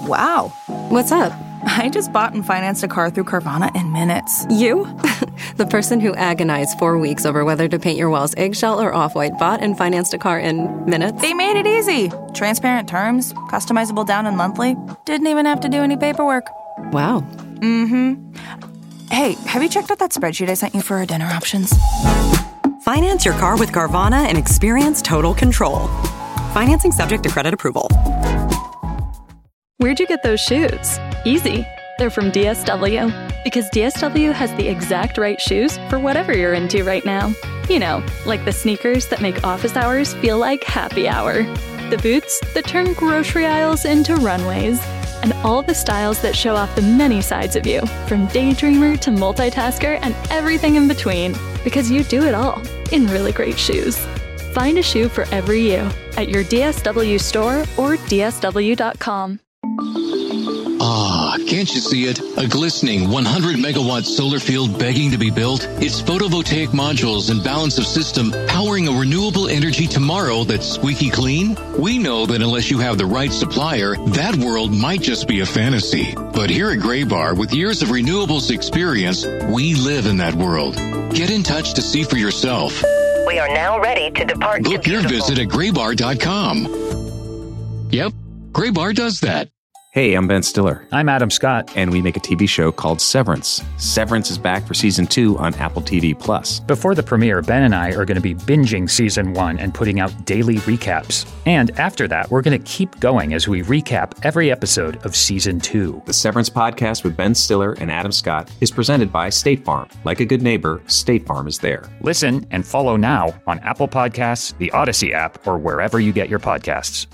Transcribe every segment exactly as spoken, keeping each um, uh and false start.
Wow. What's up? I just bought and financed a car through Carvana in minutes. You? The person who agonized four weeks over whether to paint your walls eggshell or off-white bought and financed a car in minutes? They made it easy. Transparent terms, customizable down and monthly. Didn't even have to do any paperwork. Wow. Mm-hmm. Hey, have you checked out that spreadsheet I sent you for our dinner options? Finance your car with Carvana and experience total control. Financing subject to credit approval. Where'd you get those shoes? Easy. They're from D S W. Because D S W has the exact right shoes for whatever you're into right now. You know, like the sneakers that make office hours feel like happy hour. The boots that turn grocery aisles into runways. And all the styles that show off the many sides of you, from daydreamer to multitasker and everything in between. Because you do it all in really great shoes. Find a shoe for every you at your D S W store or D S W dot com. Ah, can't you see it? A glistening one hundred megawatt solar field begging to be built? Its photovoltaic modules and balance of system powering a renewable energy tomorrow that's squeaky clean? We know that unless you have the right supplier, that world might just be a fantasy. But here at Graybar, with years of renewables experience, we live in that world. Get in touch to see for yourself. We are now ready to depart. Book to your visit at graybar dot com. Yep, Graybar does that. Hey, I'm Ben Stiller. I'm Adam Scott. And we make a T V show called Severance. Severance is back for season two on Apple T V Plus. Before the premiere, Ben and I are going to be binging season one and putting out daily recaps. And after that, we're going to keep going as we recap every episode of season two. The Severance podcast with Ben Stiller and Adam Scott is presented by State Farm. Like a good neighbor, State Farm is there. Listen and follow now on Apple Podcasts, the Odyssey app, or wherever you get your podcasts.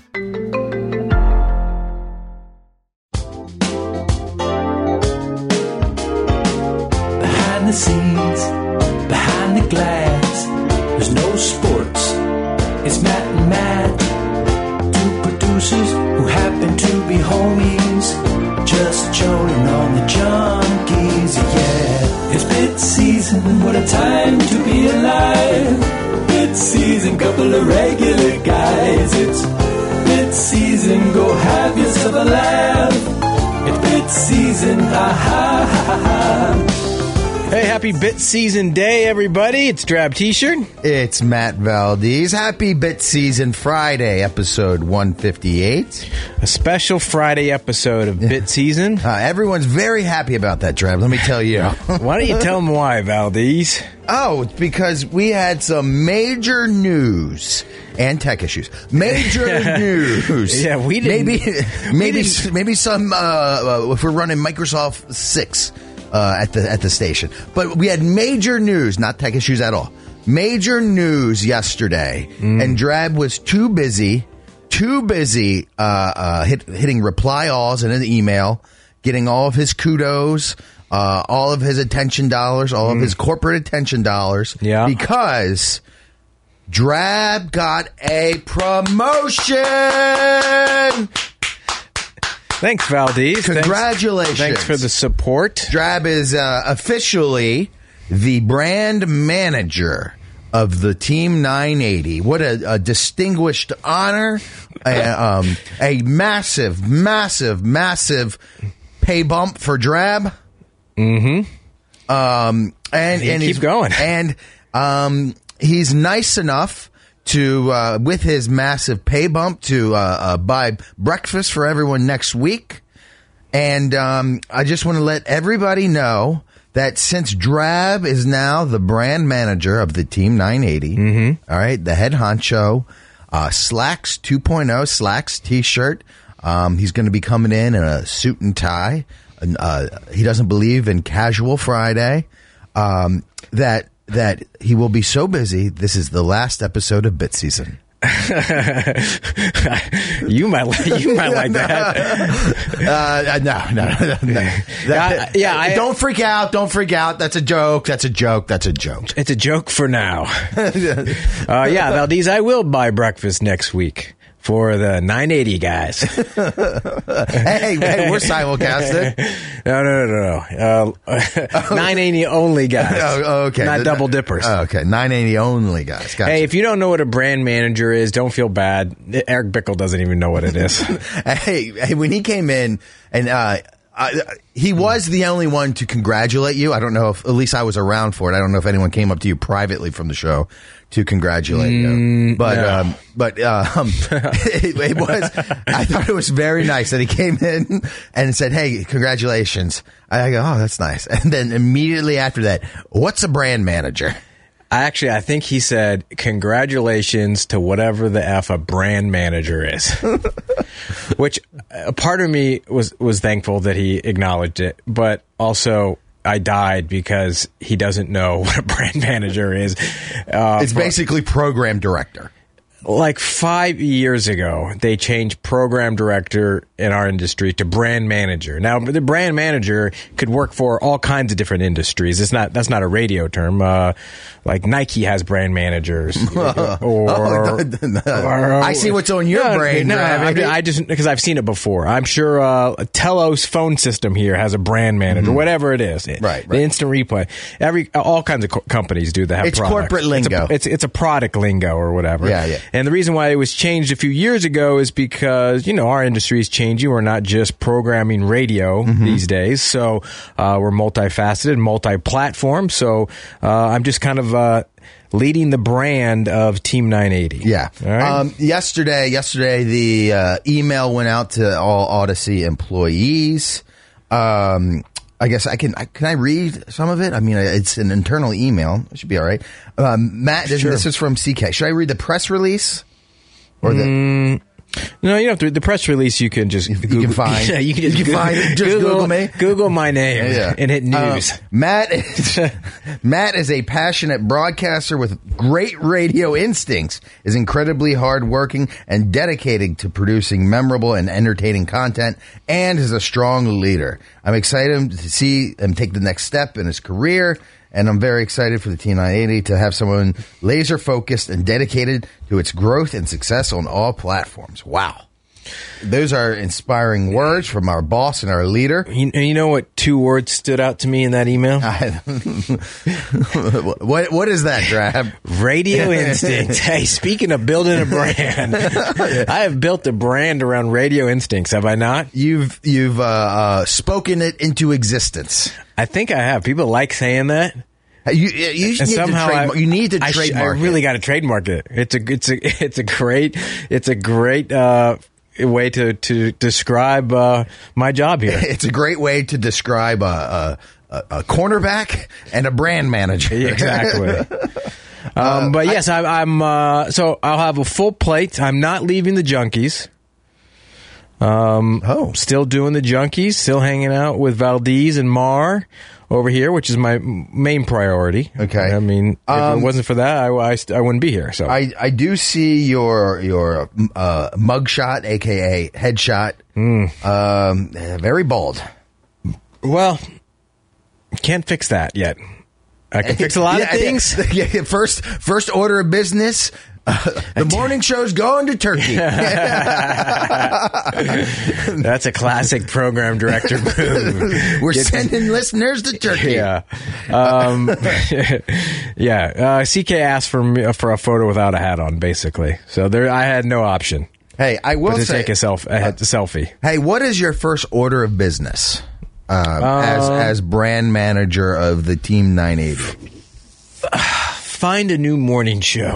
Behind the scenes, behind the glass, there's no sports. It's Matt and Matt, two producers who happen to be homies, just joning on the junkies, yeah. It's bit season, what a time to be alive. Bit season, couple of regular guys. It's bit season, go have yourself a laugh. It's bit season, ha ha ha ha. Hey, happy Bit Season Day, everybody. It's Drab T-shirt. It's Matt Valdez. Happy Bit Season Friday, episode one fifty-eight. A special Friday episode of Bit Season. Uh, everyone's very happy about that, Drab. Let me tell you. Why don't you tell them why, Valdez? Oh, it's because we had some major news and tech issues. Major news. Yeah, we didn't. Maybe, maybe, we didn't. maybe some, uh, uh, if we're running Microsoft six. Uh, at the at the station. But we had major news, not tech issues at all. Major news yesterday. Mm. And Drab was too busy, too busy uh, uh, hit, hitting reply alls in an email, getting all of his kudos, uh, all of his attention dollars, all mm. of his corporate attention dollars. Yeah. Because Drab got a promotion! Thanks, Valdez. Congratulations. Thanks, thanks for the support. Drab is uh, officially the brand manager of the Team nine eighty. What a, a distinguished honor. a, um, a massive, massive, massive pay bump for Drab. Mm-hmm. Um, and, and keep he's going. And um, he's nice enough to, uh, with his massive pay bump, to uh, uh, buy breakfast for everyone next week. And um, I just want to let everybody know that since Drab is now the brand manager of the Team nine eighty, mm-hmm. all right, the head honcho, uh, Slacks two point oh, Slacks T-shirt, um, he's going to be coming in in a suit and tie. And, uh, he doesn't believe in casual Friday. Um, that that he will be so busy, this is the last episode of Bit Season. you might like, you might like that. uh, no, no, no, no. That, uh, yeah, I, don't freak out. Don't freak out. That's a joke. That's a joke. That's a joke. It's a joke for now. uh, yeah, Valdez, I will buy breakfast next week for the nine eighty guys. hey, hey, we're simulcasted. No, no, no, no, no. Uh, nine eighty only guys. Oh, okay. Not the, double dippers. Oh, okay, nine eighty only guys. Gotcha. Hey, if you don't know what a brand manager is, don't feel bad. Eric Bickle doesn't even know what it is. hey, hey, when he came in, and uh, uh, he was the only one to congratulate you. I don't know if, at least I was around for it. I don't know if anyone came up to you privately from the show to congratulate Mm, you. But, no. um, but, um, it, it was, I thought it was very nice that he came in and said, hey, congratulations. I go, oh, that's nice. And then immediately after that, what's a brand manager? I actually, I think he said, congratulations to whatever the F a brand manager is. Which a part of me was, was thankful that he acknowledged it, but also I died because he doesn't know what a brand manager is. Uh, it's basically program director. Like five years ago, they changed program director in our industry to brand manager. Now, the brand manager could work for all kinds of different industries. It's not that's not a radio term. Uh, like Nike has brand managers. or, oh, or I see what's on your no, brain. No, I, mean, I just because I've seen it before. I'm sure uh, Telos phone system here has a brand manager, mm-hmm. whatever it is. Right, right. The instant replay. Every all kinds of co- companies do that. Have it's products. corporate lingo. It's a, it's, it's a product lingo or whatever. Yeah, yeah. And the reason why it was changed a few years ago is because, you know, our industry is changing. We're not just programming radio mm-hmm. these days. So uh, we're multifaceted, multi-platform. So uh, I'm just kind of uh, leading the brand of Team nine eighty. Yeah. All right? Um, yesterday, yesterday the uh, email went out to all Odyssey employees. Um, I guess I can. I, can I read some of it? I mean, it's an internal email. It should be all right. Um, Matt, this, sure. this is from C K. Should I read the press release? Or the mm, no, you don't have to. The press release you can just you Google, can find. Yeah, you can just, you can Google, find it. Just Google, Google me. Google my name yeah, yeah. and hit news. Uh, Matt, is, Matt is a passionate broadcaster with great radio instincts. Is incredibly hardworking and dedicated to producing memorable and entertaining content, and is a strong leader. I'm excited to see him take the next step in his career. And I'm very excited for the Team nine eighty to have someone laser focused and dedicated to its growth and success on all platforms. Wow. Those are inspiring words from our boss and our leader. You, you know what two words stood out to me in that email? what What is that, Drab? Radio instincts. Hey, speaking of building a brand, I have built a brand around radio instincts, have I not? You've you've uh, uh, spoken it into existence. I think I have. People like saying that. You, you, you, need, somehow to trademark, I, you need to I trademark. Sh- I really it. got to trademark it. It's a it's a it's a great it's a great uh, way to to describe uh, my job here. It's a great way to describe a, a, a cornerback and a brand manager. Exactly. um, but yes, I, I'm. Uh, so I'll have a full plate. I'm not leaving the Junkies. Um, oh, still doing the Junkies. Still hanging out with Valdez and Mar over here, which is my main priority. Okay. I mean, if um, it wasn't for that, I, I, I wouldn't be here. So I, I do see your your uh, mugshot, aka headshot. Mm. Um, very bald. Well, can't fix that yet. I can fix a lot yeah, of things. Yeah, yeah, first, first order of business. Uh, the morning show's going to Turkey. That's a classic program director move. We're Get sending the, listeners to Turkey. Yeah, um, yeah. Uh, C K asked for me, for a photo without a hat on, basically. So there, I had no option. Hey, I will but to say, take a self a, a selfie. Hey, what is your first order of business uh, uh, as as brand manager of the Team nine eighty? Find a new morning show.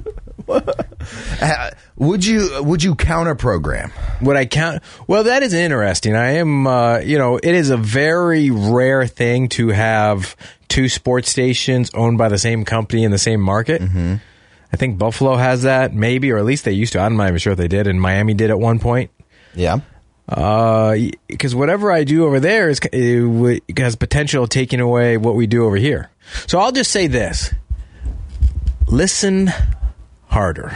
uh, would you would you counter program? Would I count? Well, that is interesting. I am, uh, you know, it is a very rare thing to have two sports stations owned by the same company in the same market. Mm-hmm. I think Buffalo has that, maybe, or at least they used to. I'm not even sure if they did, and Miami did at one point. Yeah. Because uh, whatever I do over there is it has potential of taking away what we do over here. So I'll just say this. Listen harder.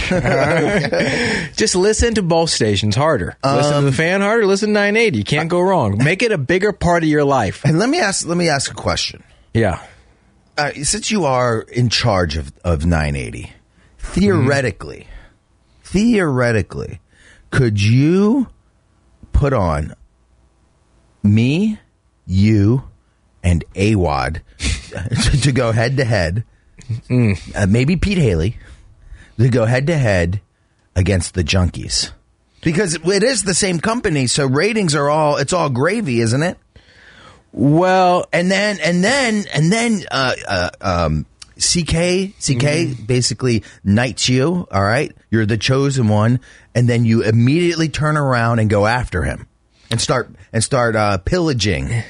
Just listen to both stations harder. Um, listen to the fan harder. Listen to nine eighty. You can't go wrong. Make it a bigger part of your life. And let me ask. Let me ask a question. Yeah. Uh, since you are in charge of, of nine eighty, theoretically, mm-hmm. theoretically, could you put on me, you, and A W O D to, to go head to head? Uh, maybe Pete Haley to go head to head against the Junkies, because it is the same company, so ratings are all it's all gravy, isn't it? Well, and then and then and then uh, uh, um, C K C K mm-hmm. basically knights you. All right, you're the chosen one, and then you immediately turn around and go after him and start and start uh, pillaging.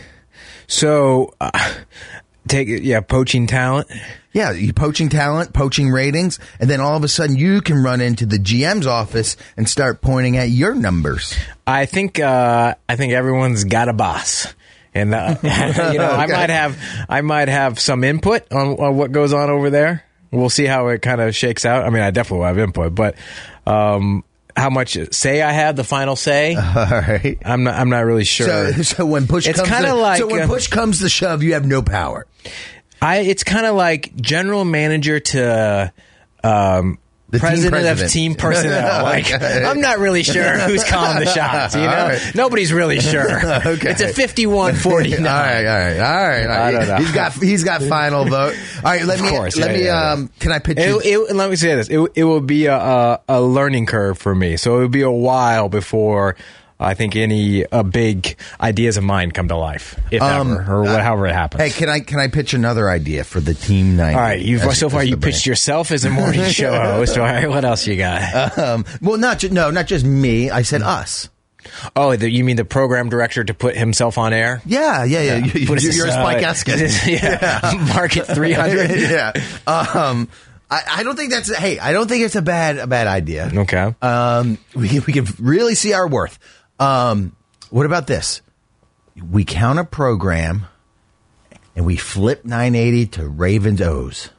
So, uh, take it, yeah, poaching talent. Yeah, you poaching talent, poaching ratings, and then all of a sudden you can run into the G M's office and start pointing at your numbers. I think uh, I think everyone's got a boss, and uh, you know okay. I might have I might have some input on, on what goes on over there. We'll see how it kind of shakes out. I mean, I definitely will have input, but um, how much say I have the final say? All right, I'm not I'm not really sure. So, so when push it's comes kind of to, like so when push comes to shove, you have no power. I, it's kind of like general manager to um, president, president of team personnel. Like, I'm not really sure who's calling the shots. You know, right. Nobody's really sure. Okay. It's a fifty-one forty-nine. all right, all right, all right. All right. I don't know. He's got he's got final vote. All right, let of me course, let yeah, me. Yeah, um, yeah. Can I pitch it, you? It, let me say this. It, it will be a, a a learning curve for me. So it would be a while before I think any uh, big ideas of mine come to life, if um, ever, or uh, however it happens. Hey, can I can I pitch another idea for the team night? All right, you've as, so far you pitched yourself as a morning show host. All right, what else you got? Um, well, not ju- no, not just me. I said us. Oh, the, you mean the program director to put himself on air? Yeah, yeah, yeah. You, you, you're a Spike uh, yeah. yeah. Market three hundred. yeah. Um, I, I don't think that's. Hey, I don't think it's a bad a bad idea. Okay. Um, we we can really see our worth. Um, what about this? We count a program and we flip nine eighty to Ravens O's.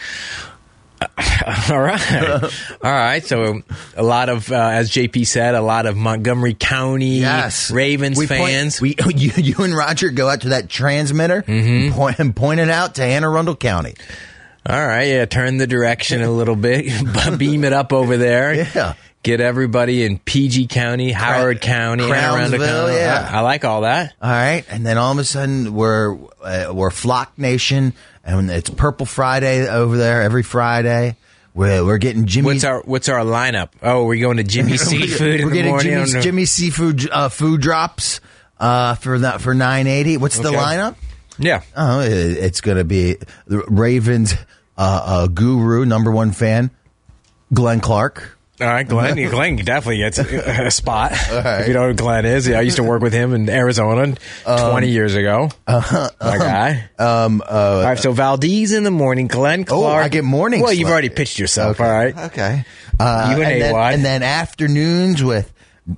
Uh, all right. All right. So a lot of, uh, as J P said, a lot of Montgomery County yes. Ravens we fans. Point, we, you, you and Roger go out to that transmitter mm-hmm. and, point, and point it out to Anne Arundel County. All right. Yeah. Turn the direction a little bit. Beam it up over there. Yeah. Get everybody in P G County, Howard County, Anne Arundel County. Yeah. I, I like all that. All right. And then all of a sudden we're, uh, we're Flock Nation, and it's Purple Friday over there every Friday. We're, we're getting Jimmy. What's our What's our lineup? Oh, we're going to Jimmy's Seafood in we're the getting morning. Jimmy's, Jimmy's Seafood uh, food drops uh, for that for nine eighty. What's okay. the lineup? Yeah. Oh, it, it's going to be the Ravens uh, uh, guru, number one fan, Glenn Clark. All right, Glenn. Glenn definitely gets a, a spot. Right. If you know who Glenn is, yeah, I used to work with him in Arizona um, twenty years ago. Uh, My um, guy. Um, uh, all right, so Valdez in the morning, Glenn Clark. Oh, I get mornings. Well, you've already pitched yourself. Okay. All right. Okay. Uh, you and, and, then, and then afternoons with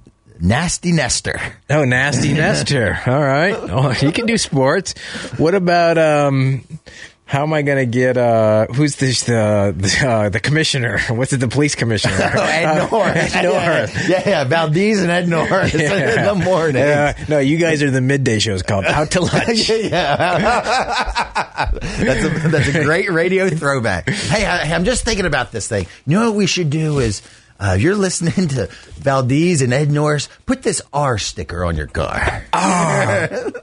Nasty Nestor. Oh, Nasty Nestor. All right. Oh, he can do sports. What about um? How am I going to get, uh, who's this, the, the, uh, the commissioner? What's it, the police commissioner? Oh, Ed North. Ed North. Yeah, yeah, Valdez and Ed North yeah. in the morning. Uh, no, you guys are the midday shows called Out to Lunch. yeah. that's, a, that's a great radio throwback. Hey, I, I'm just thinking about this thing. You know what we should do is, uh, if you're listening to Valdez and Ed North, put this R sticker on your car. Oh.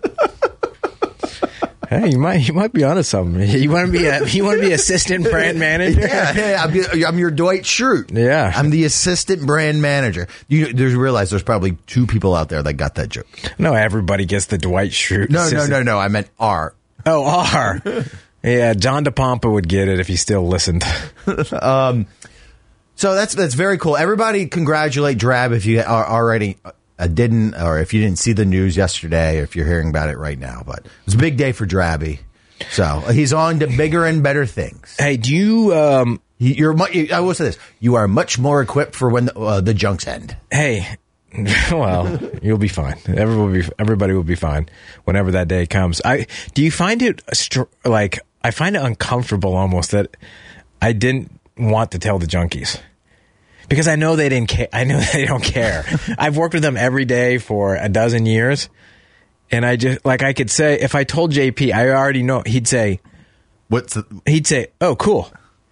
Hey, you might you might be onto something. You want to be a you want to be assistant brand manager? Yeah, yeah I'm, I'm your Dwight Schrute. Yeah, I'm the assistant brand manager. You there's realize there's probably two people out there that got that joke. No, everybody gets the Dwight Schrute. No, assistant. no, no, no. I meant R. Oh, R. Yeah, John DePompa would get it if he still listened. um, so that's that's very cool. Everybody, congratulate Drab if you are already. I didn't, or if you didn't see the news yesterday, or if you're hearing about it right now, but it was a big day for Drabby. So he's on to bigger and better things. Hey, do you, um, you're, I will say this, you are much more equipped for when the, uh, the junks end. Hey, well, you'll be fine. Everybody will be, everybody will be fine whenever that day comes. I, do you find it like, I find it uncomfortable almost that I didn't want to tell the junkies. Because I know they didn't care. I know they don't care. I've worked with them every day for a dozen years. And I just, like I could say, if I told J P, I already know, he'd say, what's the, he'd say, oh, cool.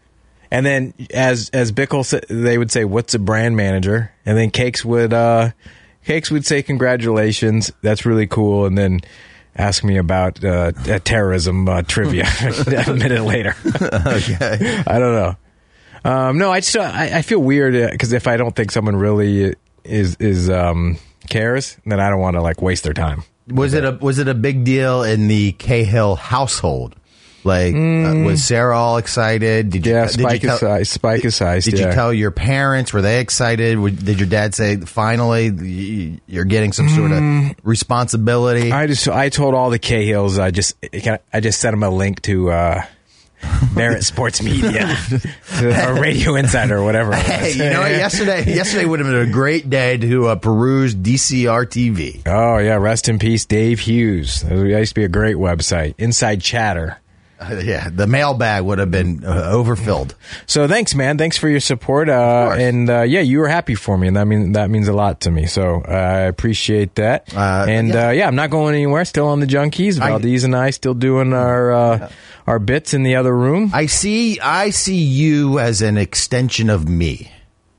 And then as as Bickle said, they would say, "What's a brand manager?" And then Cakes would uh, Cakes would say, "Congratulations, that's really cool." And then ask me about uh, terrorism uh, trivia a minute later. Okay, I don't know. Um, no, I just I, I feel weird because if I don't think someone really is is um, cares, then I don't want to like waste their time. Was it a was it a big deal in the Cahill household? Like, mm. uh, was Sarah all excited? Did you, yeah, did Spike you is tell, ice. Spike is ice. Did yeah. you tell your parents? Were they excited? Did your dad say, finally, you're getting some sort of mm. responsibility? I just I told all the Cahills. I just I just sent them a link to uh, Barrett Sports Media, to, or Radio Insider, or whatever. Hey, you know what? Yesterday, yesterday would have been a great day to uh, peruse D C R T V. Oh yeah, rest in peace, Dave Hughes. That used to be a great website. Inside Chatter. Uh, yeah, the mailbag would have been uh, overfilled. So thanks, man. Thanks for your support. Uh, and uh, yeah, you were happy for me, and that mean that means a lot to me. So uh, I appreciate that. Uh, and yeah. Uh, yeah, I'm not going anywhere. Still on the Junkies. Valdez I, and I still doing our uh, our bits in the other room. I see. I see you as an extension of me,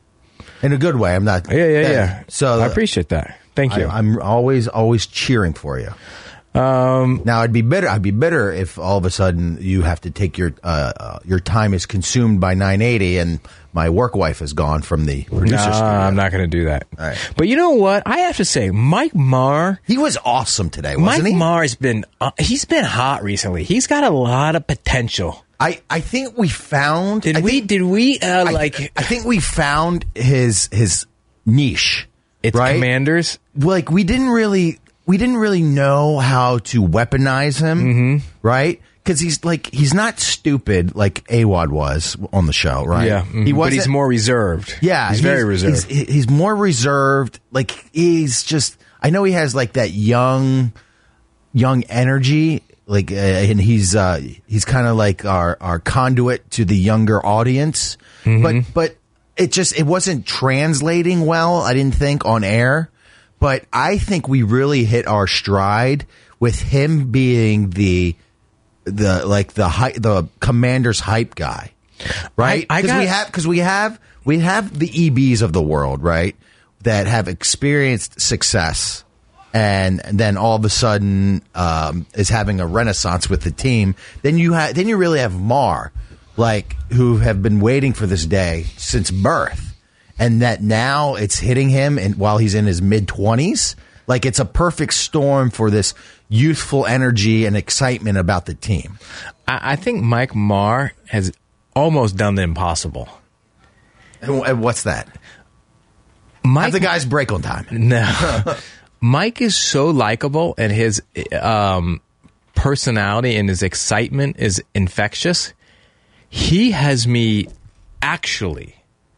in a good way. I'm not. Yeah, yeah, uh, yeah. So I appreciate that. Thank you. I, I'm always, always cheering for you. Um, now I'd be bitter. I'd be bitter if all of a sudden you have to take your uh, uh, your time is consumed by nine eighty and my work wife is gone from the producer nah, studio. I'm not going to do that. All right. But you know what? I have to say, Mike Marr. He was awesome today, wasn't Mike he? Marr's been uh, he's been hot recently. He's got a lot of potential. I, I think we found. Did I we? Think, did we? Uh, I, like I think we found his his niche. It's right? Commanders. Like we didn't really. We didn't really know how to weaponize him, mm-hmm. right? Because he's like he's not stupid like Awad was on the show, right? Yeah, mm-hmm. he but he's more reserved. Yeah, he's, he's very reserved. He's, he's more reserved. Like he's just. I know he has like that young, young energy. Like, uh, and he's uh, he's kind of like our our conduit to the younger audience. Mm-hmm. But but it just it wasn't translating well. I didn't think on air. But I think we really hit our stride with him being the the like the hy- the Commander's hype guy, right? Because we have because we have we have the E Bs of the world, right? That have experienced success, and, and then all of a sudden um, is having a renaissance with the team. Then you have then you really have Marr, like who have been waiting for this day since birth. And that now it's hitting him and while he's in his mid-twenties. Like, it's a perfect storm for this youthful energy and excitement about the team. I, I think Mike Marr has almost done the impossible. And, and what's that? Mike, have the guys break on time. No. Mike is so likable, and his um, personality and his excitement is infectious. He has me actually...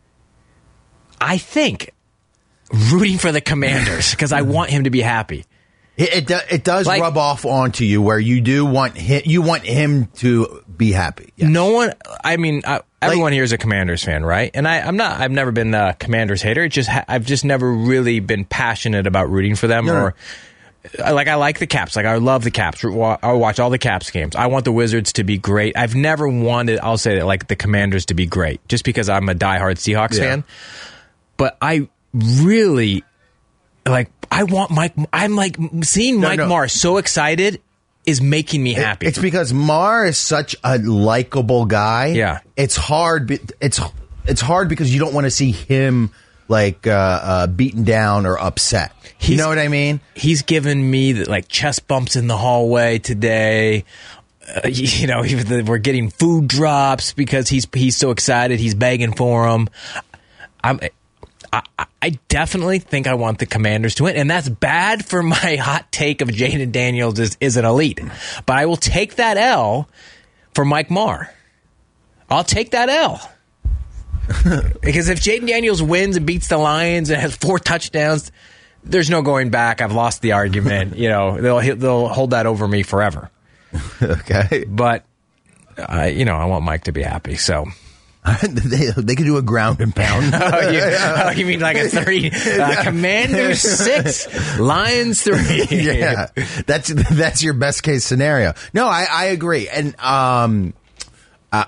I think rooting for the Commanders because I want him to be happy. It it, do, it does like, rub off onto you where you do want him, you want him to be happy. Yes. No one, I mean, I, everyone like, here is a Commanders fan, right? And I, I'm not. I've never been a Commanders hater. It just ha- I've just never really been passionate about rooting for them. No, or no. Like I like the Caps. Like I love the Caps. I watch all the Caps games. I want the Wizards to be great. I've never wanted. I'll say that like the Commanders to be great, just because I'm a diehard Seahawks yeah. fan. But I really, like, I want Mike, I'm like, seeing Mike no, no. Marr so excited is making me happy. It, it's because Marr is such a likable guy. Yeah. It's hard, it's it's hard because you don't want to see him, like, uh, uh, beaten down or upset. He's, you know what I mean? He's given me, the, like, chest bumps in the hallway today. Uh, you know, we're getting food drops because he's he's so excited. He's begging for them. I'm... I, I definitely think I want the Commanders to win, and that's bad for my hot take of Jaden Daniels is, is an elite. But I will take that L for Mike Marr. I'll take that L. Because if Jaden Daniels wins and beats the Lions and has four touchdowns, there's no going back. I've lost the argument. You know, they'll they'll hold that over me forever. Okay. But, uh, you know, I want Mike to be happy, so... they, they could do a ground and pound. oh, you, oh, you mean like a three? Uh, Commanders six, Lions three. Yeah, that's that's your best case scenario. No, I, I agree, and um, uh,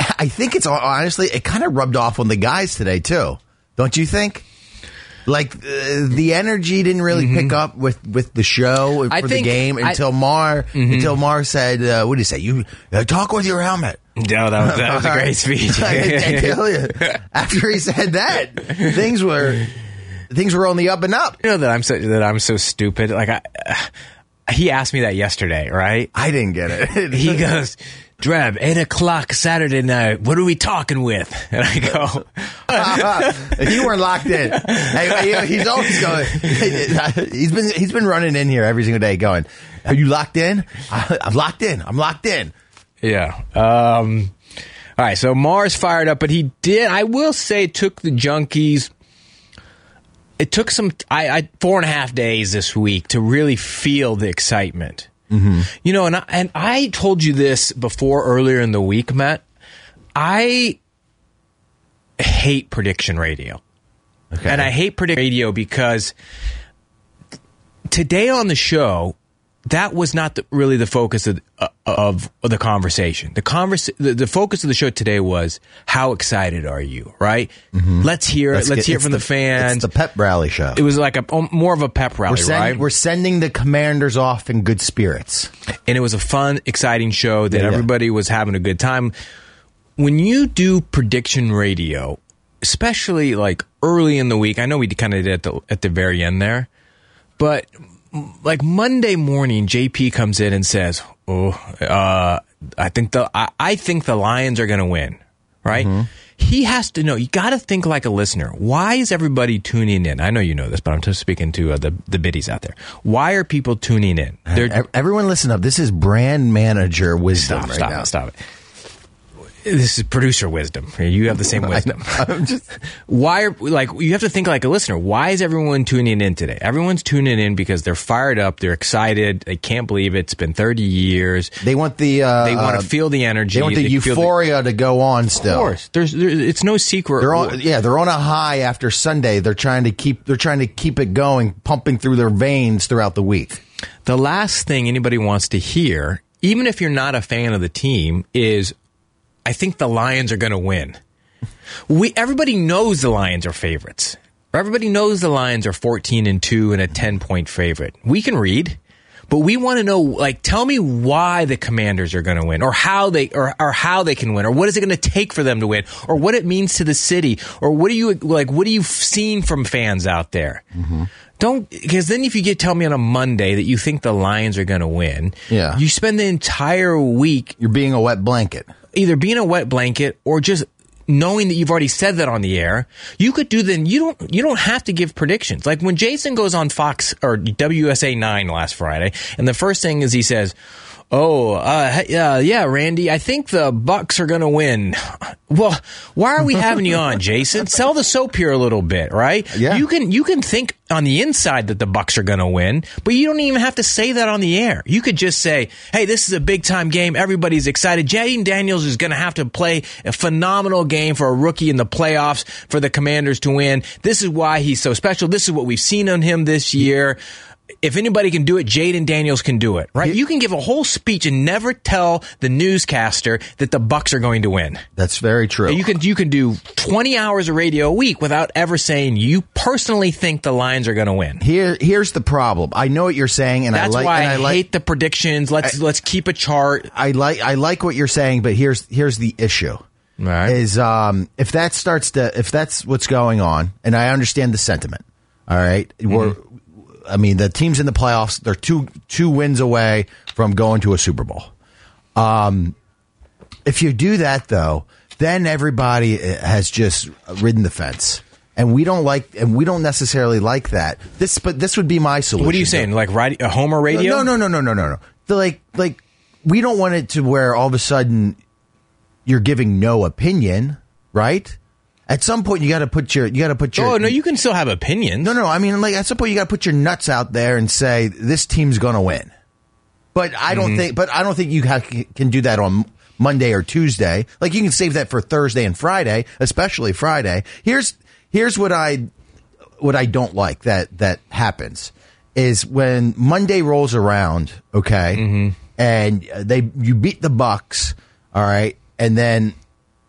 I think it's honestly, it kind of rubbed off on the guys today too. Don't you think? Like, uh, the energy didn't really mm-hmm. pick up with, with the show for I the think game until I, Mar mm-hmm. until Mar said, uh, what did he say? You uh, talk with your helmet. No, that was, that was a great speech. I tell you, after he said that, things were things were on the up and up. You know that I'm so that I'm so stupid. Like I, uh, he asked me that yesterday, right? I didn't get it. He goes, Dreb, eight o'clock Saturday night. What are we talking with? And I go, uh, you weren't locked in. Hey, he's always going. He's been he's been running in here every single day, going, "Are you locked in? I'm locked in. I'm locked in." Yeah. Um, all right. So Mars fired up, but he did. I will say, it took the Junkies. It took some. I, I four and a half days this week to really feel the excitement. Mm-hmm. You know, and I, and I told you this before earlier in the week, Matt. I hate prediction radio. Okay. And I hate prediction radio because today on the show, that was not the, really the focus of, uh, of of the conversation. The, converse, the the focus of the show today was, how excited are you, right? Mm-hmm. Let's hear let's, let's get, hear from the, the fans. It's the pep rally show. It was like a more of a pep rally, we're send, right? We're sending the Commanders off in good spirits. And it was a fun, exciting show that yeah, yeah. everybody was having a good time. When you do prediction radio, especially like early in the week, I know we kind of did at the at the very end there, but like Monday morning, J P comes in and says, "Oh, uh, I think the I, I think the Lions are going to win." Right? Mm-hmm. He has to know. You got to think like a listener. Why is everybody tuning in? I know you know this, but I'm just speaking to uh, the the biddies out there. Why are people tuning in? They're, Everyone, listen up. This is brand manager wisdom. Stop! Right stop now. it! Stop it! This is producer wisdom. You have the same wisdom. I'm just Why are like you have to think like a listener. Why is everyone tuning in today? Everyone's tuning in because they're fired up, they're excited, they can't believe it. It's been thirty years. They want the uh, they want to uh, feel the energy. They want the they euphoria the, to go on still. Of course, there's there, it's no secret. They're on, yeah, they're on a high after Sunday. They're trying to keep they're trying to keep it going, pumping through their veins throughout the week. The last thing anybody wants to hear, even if you're not a fan of the team, is, I think the Lions are going to win. We everybody knows the Lions are favorites. Everybody knows the Lions are fourteen and two and a ten point favorite. We can read, but we want to know, like, tell me why the Commanders are going to win, or how they or, or how they can win, or what is it going to take for them to win, or what it means to the city, or what do you like what are you seen from fans out there? Mm-hmm. Don't, because then if you get tell me on a Monday that you think the Lions are going to win, yeah, you spend the entire week you're being a wet blanket. Either being a wet blanket or just knowing that you've already said that on the air. You could do then. You don't. You don't have to give predictions. Like when Jason goes on Fox or W S A nine last Friday, and the first thing is he says, "Oh, uh, yeah, yeah, Randy, I think the Bucks are going to win." Well, why are we having you on, Jason? Sell the soap here a little bit, right? Yeah. You can you can think on the inside that the Bucks are going to win, but you don't even have to say that on the air. You could just say, "Hey, this is a big time game. Everybody's excited. Jaden Daniels is going to have to play a phenomenal game for a rookie in the playoffs for the Commanders to win. This is why he's so special. This is what we've seen on him this year." If anybody can do it, Jaden Daniels can do it, right? You can give a whole speech and never tell the newscaster that the Bucks are going to win. That's very true. You can you can do twenty hours of radio a week without ever saying you personally think the Lions are going to win. Here, here's the problem. I know what you're saying, and that's I like. why and I, I like, hate the predictions. Let's I, let's keep a chart. I like I like what you're saying, but here's here's the issue. All right. Is um if that starts to if that's what's going on, and I understand the sentiment. All right, mm-hmm. we're. I mean, the teams in the playoffs, they're two two wins away from going to a Super Bowl. Um, if you do that, though, then everybody has just ridden the fence, and we don't like, and we don't necessarily like that. This, but this would be my solution. What are you saying? Though. Like radio, a Homer radio? No, no, no, no, no, no, no. The, like, like we don't want it to where all of a sudden you're giving no opinion, right? At some point, you got to put your you got to put your. Oh no, you can still have opinions. No, no. I mean, like at some point, you got to put your nuts out there and say this team's going to win. But I don't mm-hmm. think. But I don't think you have, can do that on Monday or Tuesday. Like you can save that for Thursday and Friday, especially Friday. Here's here's what I what I don't like that that happens is when Monday rolls around, okay, mm-hmm. and they you beat the Bucks, all right, and then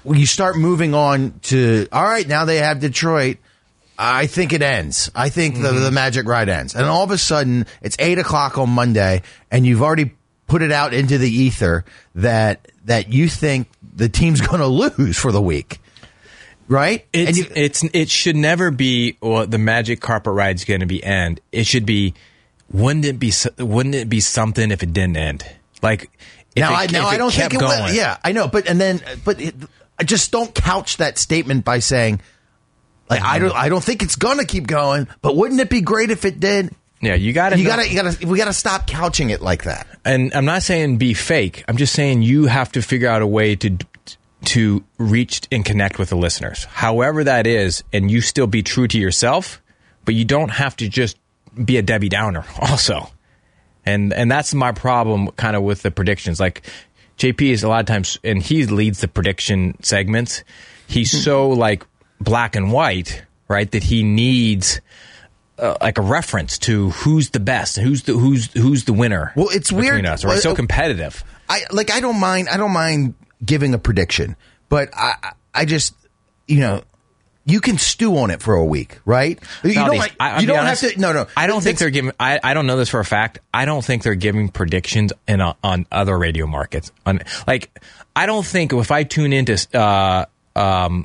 when you start moving on to, all right, now they have Detroit. I think it ends. I think mm-hmm. the, the magic ride ends. And all of a sudden, it's eight o'clock on Monday, and you've already put it out into the ether that that you think the team's going to lose for the week. Right? It's, you, it's it should never be, well, the magic carpet ride's going to be end. It should be, wouldn't it be wouldn't it be something if it didn't end? Like, if now, it, I, now if I don't it kept think it going. will. Yeah, I know. But, and then, but it, I just don't couch that statement by saying, like, mm-hmm. I don't, I don't think it's going to keep going, but wouldn't it be great if it did? Yeah, you got to, you got to, you got to, we got to stop couching it like that. And I'm not saying be fake. I'm just saying you have to figure out a way to, to reach and connect with the listeners, however that is, and you still be true to yourself, but you don't have to just be a Debbie Downer also. And and that's my problem kind of with the predictions. Like J P is a lot of times, and he leads the prediction segments. He's so like black and white, right, that he needs uh, like a reference to who's the best, who's the who's who's the winner. Well, it's weird. Us, right? So competitive. I like I don't mind I don't mind giving a prediction, but I I just, you know, you can stew on it for a week, right? You no, don't, these, I, you don't honest, have to. No, no. I don't think they're giving. I, I don't know this for a fact. I don't think they're giving predictions in a, on other radio markets. On like, I don't think if I tune into uh, um,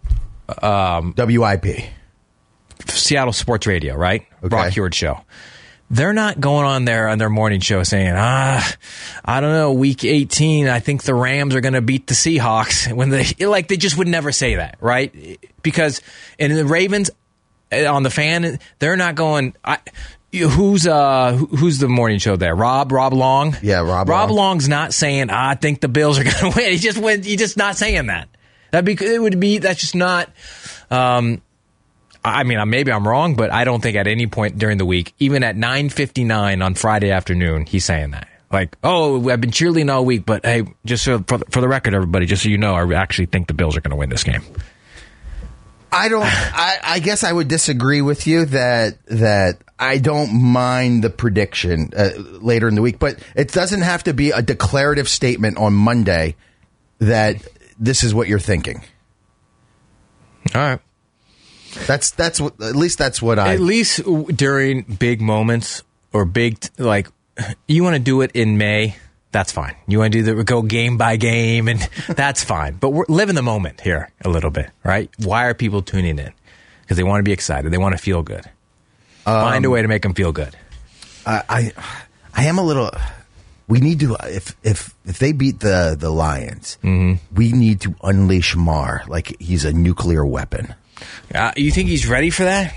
um, W I P, Seattle Sports Radio, right? Okay. Brock Huard show. They're not going on there on their morning show saying, ah, I don't know, week eighteen, I think the Rams are going to beat the Seahawks. When they, like, they just would never say that, right? Because in the Ravens, on the fan, they're not going, I, who's uh who's the morning show there? Rob, Rob Long? Yeah, Rob Rob Long. Long's not saying, ah, I think the Bills are going to win. He just went, he's just not saying that. That'd be, it would be, that's just not, um, I mean, maybe I'm wrong, but I don't think at any point during the week, even at nine fifty-nine on Friday afternoon, he's saying that. Like, oh, I've been cheerleading all week, but hey, just so, for, for the record, everybody, just so you know, I actually think the Bills are going to win this game. I don't. I, I guess I would disagree with you that that I don't mind the prediction uh, later in the week, but it doesn't have to be a declarative statement on Monday that this is what you're thinking. All right. That's that's what at least that's what I at least during big moments or big like you want to do it in May, that's fine. You want to do the go game by game, and that's fine. But we're live in the moment here a little bit, right? Why are people tuning in? Because they want to be excited. They want to feel good. Um, Find a way to make them feel good. I, I I am a little. We need to if if if they beat the the Lions, mm-hmm. we need to unleash Mar like he's a nuclear weapon. Uh, you think he's ready for that?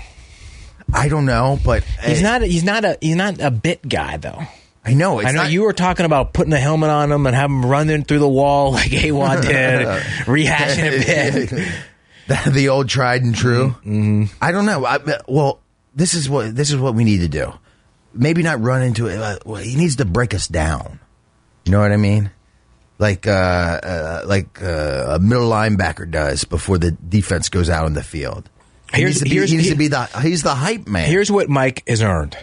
I don't know, but he's hey, not. He's not a. He's not a bit guy, though. I know. It's I know not, you were talking about putting the helmet on him and having him running through the wall like A-Wad did, rehashing a bit. The old tried and true. Mm-hmm. I don't know. I, well, this is what this is what we need to do. Maybe not run into it. Uh, well, he needs to break us down. You know what I mean? Like uh, uh, like uh, a middle linebacker does before the defense goes out on the field. He Here's, needs to be, here's, he needs he, to be the he's the hype man. Here's what Mike has earned.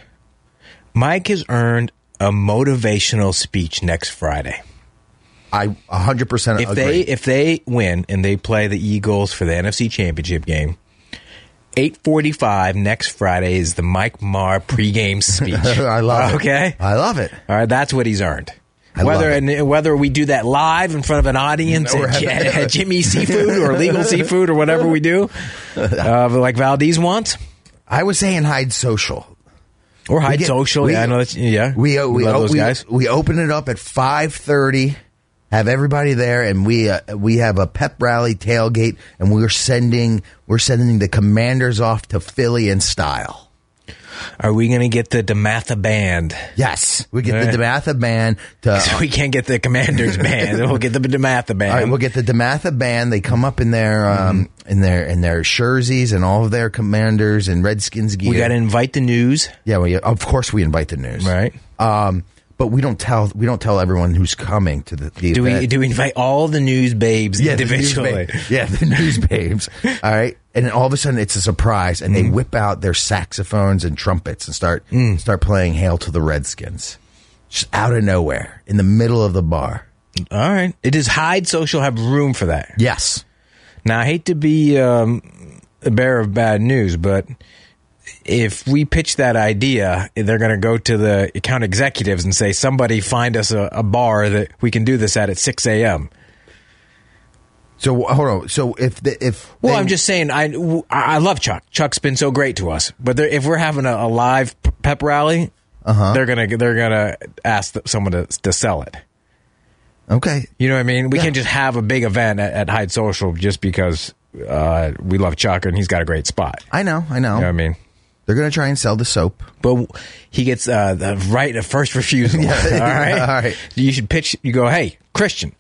Mike has earned a motivational speech next Friday. I one hundred percent if agree. They, if they win and they play the Eagles for the N F C Championship game, eight forty-five next Friday is the Mike Marr pregame speech. I love it. Okay? I love it. All right, that's what he's earned. I whether love it. and whether we do that live in front of an audience Or at, have- at Jimmy Seafood or Legal Seafood or whatever we do, uh, like Valdez wants, I was saying hide social. or hide We get- social. we- yeah, I know that's yeah. We uh, we, love uh, those we, guys. we open it up at five thirty. Have everybody there, and we uh, we have a pep rally tailgate, and we're sending we're sending the Commanders off to Philly in style. Are we going to get the DeMatha band? Yes, we get All the right. DeMatha band to. So we can't get the Commanders band. We'll get the DeMatha band. All right, we'll get the DeMatha band. They come up in their um, Mm-hmm. in their in their jerseys and all of their Commanders and Redskins gear. We got to invite the news, Yeah, we, of course we invite the news, right? Um, but we don't tell we don't tell everyone who's coming to the, the Do event. we do we invite all the news babes Yeah, the news individually? babe. Yeah, the news babes. All right, and then all of a sudden it's a surprise, and they whip out their saxophones and trumpets and start start playing "Hail to the Redskins," just out of nowhere in the middle of the bar. All right. Does Hyde Social have room for that? Yes. Now, I hate to be um, a bearer of bad news, but if we pitch that idea, they're going to go to the account executives and say, somebody find us a, a bar that we can do this at at six a.m. So, hold on. So, if... The, if well, they, I'm just saying, I, I love Chuck. Chuck's been so great to us. But if we're having a, a live pep rally, uh-huh. they're going to they're gonna ask someone to, to sell it. Okay. You know what I mean? We yeah. can't just have a big event at, at Hyde Social just because uh, we love Chuck and he's got a great spot. I know, I know. You know what I mean? They're going to try and sell the soap. But he gets uh, the right of first refusal. yeah, all right? Yeah, all right. You should pitch, you go, hey, Christian,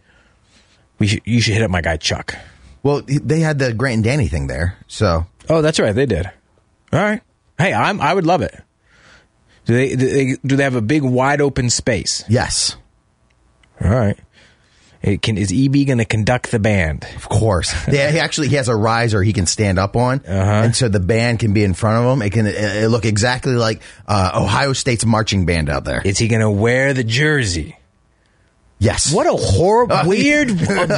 we should, you should hit up my guy Chuck. Well, they had the Grant and Danny thing there, so. Oh, that's right, they did. All right. Hey, I'm, I would love it. Do they, do they, do they have a big wide open space? Yes. All right. It can, is E B going to conduct the band? Of course. Yeah, he actually he has a riser he can stand up on, uh-huh. and so the band can be in front of him. It can it, it look exactly like uh, Ohio State's marching band out there. Is he going to wear the jersey? Yes. What a horrible, uh, weird,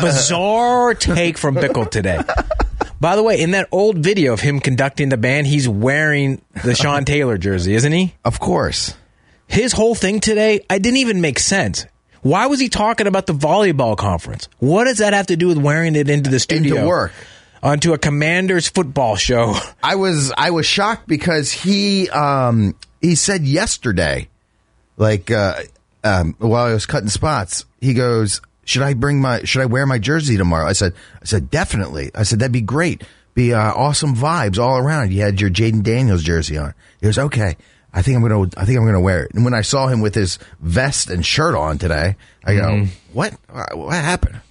bizarre take from Bickle today. By the way, in that old video of him conducting the band, he's wearing the Sean Taylor jersey, isn't he? Of course. His whole thing today, I didn't even make sense. Why was he talking about the volleyball conference? What does that have to do with wearing it into the studio? Into work. Onto a Commanders football show. I was I was shocked because he um, he said yesterday, like uh, um, while I was cutting spots, he goes, "Should I bring my Should I wear my jersey tomorrow?" I said, "I said definitely." I said that'd be great, be uh, awesome vibes all around. You had your Jaden Daniels jersey on. He goes, "Okay." I think I'm gonna. I think I'm gonna wear it. And when I saw him with his vest and shirt on today, I go, mm. "What? What happened?"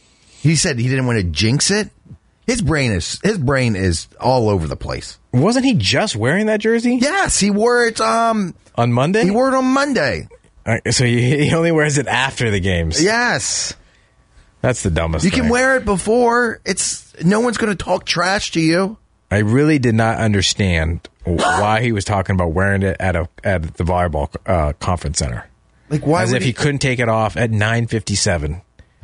He said he didn't want to jinx it. His brain is his brain is all over the place. Wasn't he just wearing that jersey? Yes, he wore it um, on Monday. He wore it on Monday. All right, so he, he only wears it after the games. Yes, that's the dumbest. You thing. can wear it before. It's no one's going to talk trash to you. I really did not understand why he was talking about wearing it at a at the volleyball uh, conference center. Like why? As if he, he couldn't take it off at nine fifty-seven.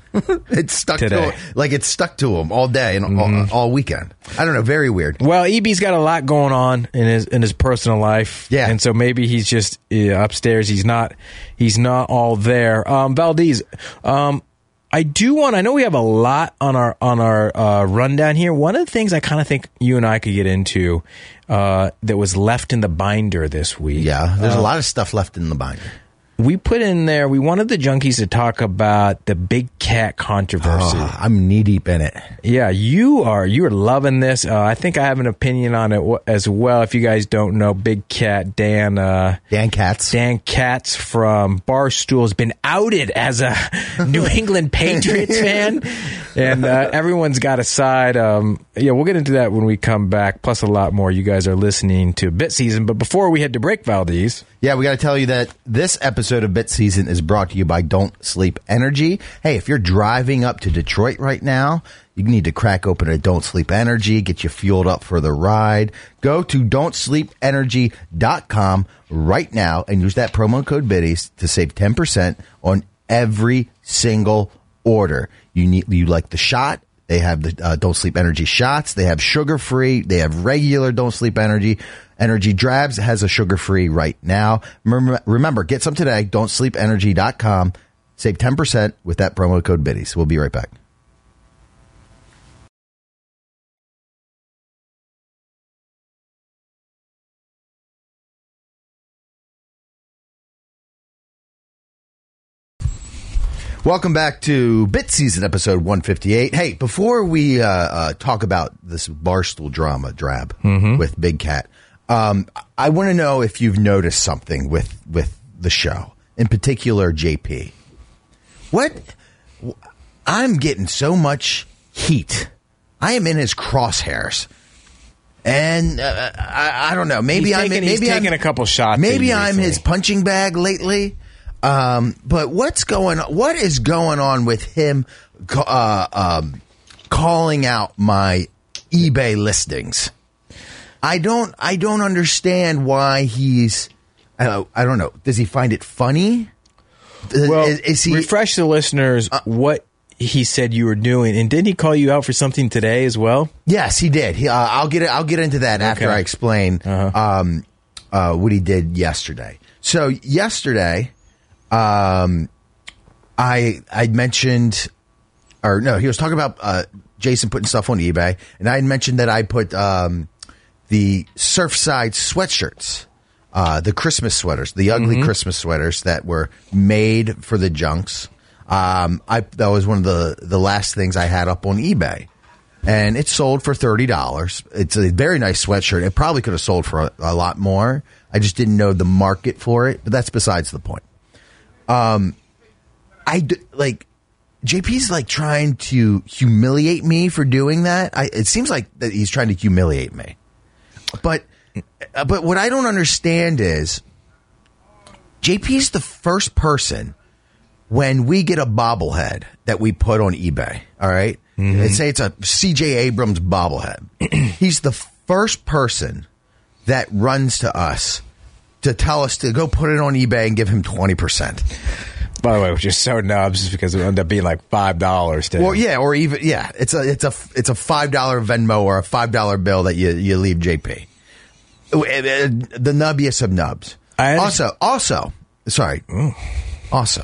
It's stuck today. to him. Like it's stuck to him all day and mm-hmm. all, all weekend. I don't know. Very weird. Well, E B's got a lot going on in his in his personal life. Yeah, and so maybe he's just uh, upstairs. He's not. He's not all there. Um, Valdez. Um, I do want. I know we have a lot on our on our uh, rundown here. One of the things I kind of think you and I could get into uh, that was left in the binder this week. Yeah, there's uh, a lot of stuff left in the binder. We put in there. We wanted the junkies to talk about the Big Cat controversy. Oh, I'm knee deep in it. Yeah, you are. You are loving this. Uh, I think I have an opinion on it as well. If you guys don't know, Big Cat Dan uh, Dan Katz Dan Katz from Barstool has been outed as a New England Patriots fan, and uh, everyone's got a side. Um, yeah, we'll get into that when we come back. Plus a lot more. You guys are listening to Bit Season, but before we head to break, Valdez. Yeah, we got to tell you that this episode of Bit Season is brought to you by Don't Sleep Energy. Hey, if you're driving up to Detroit right now, you need to crack open a Don't Sleep Energy, get you fueled up for the ride. Go to don't sleep energy dot com right now and use that promo code BIDDIES to save ten percent on every single order. You need you like the shot. They have the uh, Don't Sleep Energy shots. They have sugar-free. They have regular Don't Sleep Energy. Energy Drabs has a sugar-free right now. Remember, remember, get some today. don't sleep energy dot com. Save ten percent with that promo code BIDDIES. We'll be right back. Welcome back to Bit Season, episode one fifty-eight. Hey, before we uh, uh, talk about this Barstool drama, Drab, mm-hmm. with Big Cat, um, I want to know if you've noticed something with, with the show, in particular J P. What? I'm getting so much heat. I am in his crosshairs. And uh, I, I don't know. Maybe he's I'm taking, maybe he's I'm taking a couple shots. Maybe I'm his punching bag lately. Um, but what's going on? What is going on with him uh, um, calling out my eBay listings? I don't. I don't understand why he's. Uh, I don't know. Does he find it funny? Well, is, is he refresh the listeners uh, what he said you were doing, and didn't he call you out for something today as well? Yes, he did. He, uh, I'll get it. I'll get into that okay. after I explain uh-huh. um, uh, what he did yesterday. So yesterday, um, I I mentioned, or no, he was talking about uh, Jason putting stuff on eBay, and I had mentioned that I put um, the Surfside sweatshirts. Uh, the Christmas sweaters, the ugly mm-hmm. Christmas sweaters that were made for the junks. Um, I that was one of the, the last things I had up on eBay, and it sold for thirty dollars. It's a very nice sweatshirt. It probably could have sold for a, a lot more. I just didn't know the market for it, but that's besides the point. Um, I d- like J P's like trying to humiliate me for doing that. I, it seems like that he's trying to humiliate me, but. But what I don't understand is J P's the first person when we get a bobblehead that we put on eBay. All right. Mm-hmm. Let's say it's a C J Abrams bobblehead. He's the first person that runs to us to tell us to go put it on eBay and give him twenty percent. By the way, which is so nubs because it ended up being like five dollars. Well, yeah, or even yeah, it's a it's a it's a five dollar Venmo or a five dollar bill that you you leave J P. The nubbiest of nubs. Also, also, sorry. Ooh. Also,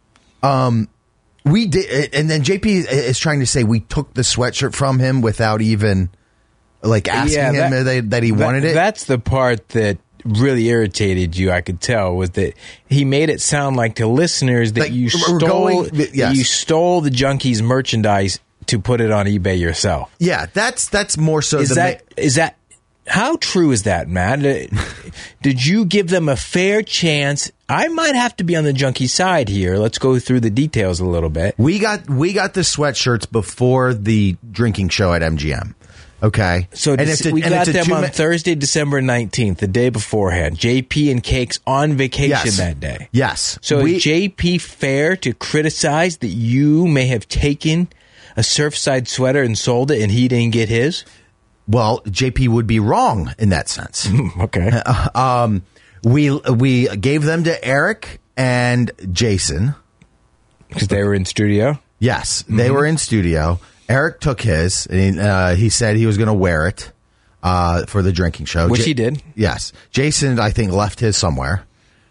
um, we did, and then J P is trying to say we took the sweatshirt from him without even like asking yeah, that, him that, that he that, wanted it. That's the part that really irritated you. I could tell was that he made it sound like to listeners that like, you stole going, yes. that you stole the Junkies merchandise to put it on eBay yourself. Yeah, that's that's more so. Is the that ma- is that? How true is that, Matt? Did you give them a fair chance? I might have to be on the junkie side here. Let's go through the details a little bit. We got we got the sweatshirts before the drinking show at M G M. Okay, so and it's a, we and got it's them on ma- Thursday, December nineteenth, the day beforehand. J P and Cakes on vacation yes. that day. Yes. So we, is J P fair to criticize that you may have taken a Surfside sweater and sold it, and he didn't get his? Well, J P would be wrong in that sense. Okay. Uh, um, we we gave them to Eric and Jason because they were in studio. Yes, mm-hmm. they were in studio. Eric took his, and he, uh, he said he was going to wear it uh, for the drinking show, which J- he did. Yes, Jason, I think, left his somewhere.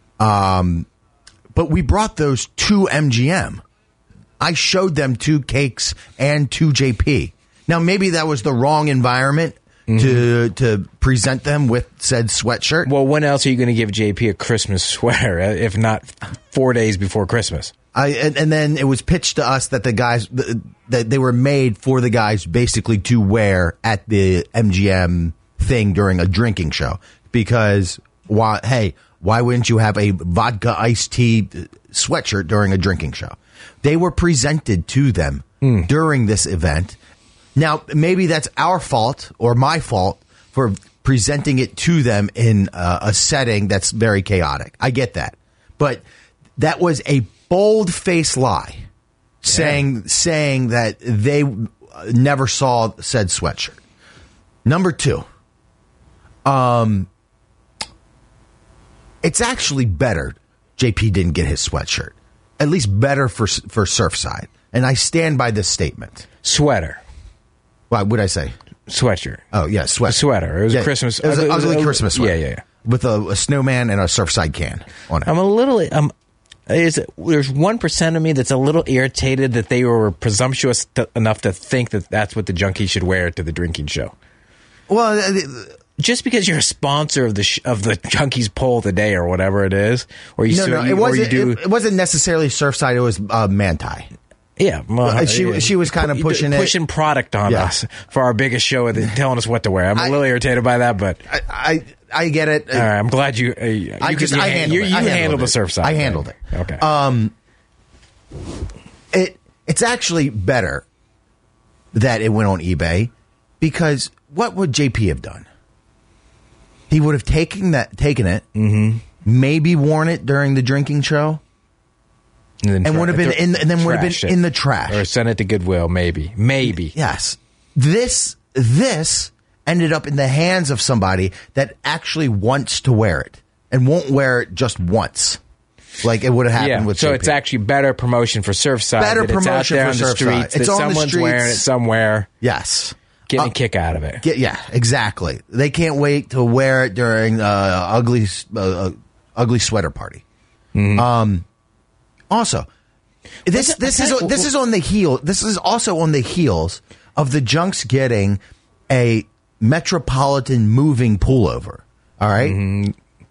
Um, but we brought those to M G M. I showed them to Cakes and to J P. Now, maybe that was the wrong environment mm-hmm. to to present them with said sweatshirt. Well, when else are you going to give J P a Christmas sweater, if not four days before Christmas? I and, and then it was pitched to us that the guys that they were made for the guys basically to wear at the M G M thing during a drinking show. Because why? Hey, why wouldn't you have a vodka iced tea sweatshirt during a drinking show? They were presented to them mm. during this event. Now, maybe that's our fault or my fault for presenting it to them in uh, a setting that's very chaotic. I get that. But that was a bold-faced lie saying yeah. saying that they never saw said sweatshirt. Number two, um, it's actually better J P didn't get his sweatshirt. At least better for for Surfside. And I stand by this statement. Sweater. What would I say? Sweatshirt. Oh, yeah, sweater. A sweater. It was yeah, a Christmas. It was an ugly uh, Christmas sweater. Yeah, yeah, yeah. With a, a snowman and a Surfside can on it. I'm a little... Um, is it, there's one percent of me that's a little irritated that they were presumptuous to, enough to think that that's what the junkie should wear to the drinking show. Well... Uh, just because you're a sponsor of the sh- of the Junkies poll of the day or whatever it is, or you, no, so no, you, it wasn't. Or you do, it, it wasn't necessarily Surfside. It was uh, Manti. Yeah, well, she uh, she was kind of pushing pushing, it. pushing product on yeah. us for our biggest show, and telling us what to wear. I'm I, a little irritated by that, but I I, I get it. All right, I'm glad you. Uh, you I just you, I handled you, it. You I handled, handled the it. Surfside. I handled thing. it. Okay. Um, it it's actually better that it went on eBay because what would J P have done? He would have taken that, taken it, mm-hmm. maybe worn it during the drinking show, and, then and tra- would have been in, and then would have been in the trash, or sent it to Goodwill. Maybe, maybe. Yes, this this ended up in the hands of somebody that actually wants to wear it and won't wear it just once. like it would have happened Yeah, with so J P. it's actually better promotion for Surfside. Better that it's out promotion there for on the Surfside. streets. It's that on the someone's wearing it streets. somewhere. Yes. Getting Uh, a kick out of it. Get, yeah, exactly. They can't wait to wear it during uh, ugly, uh, ugly sweater party. Mm-hmm. Um, also, this this is this is on the heel. This is also on the heels of the Junks getting a Metropolitan moving pullover. All right? Mm-hmm.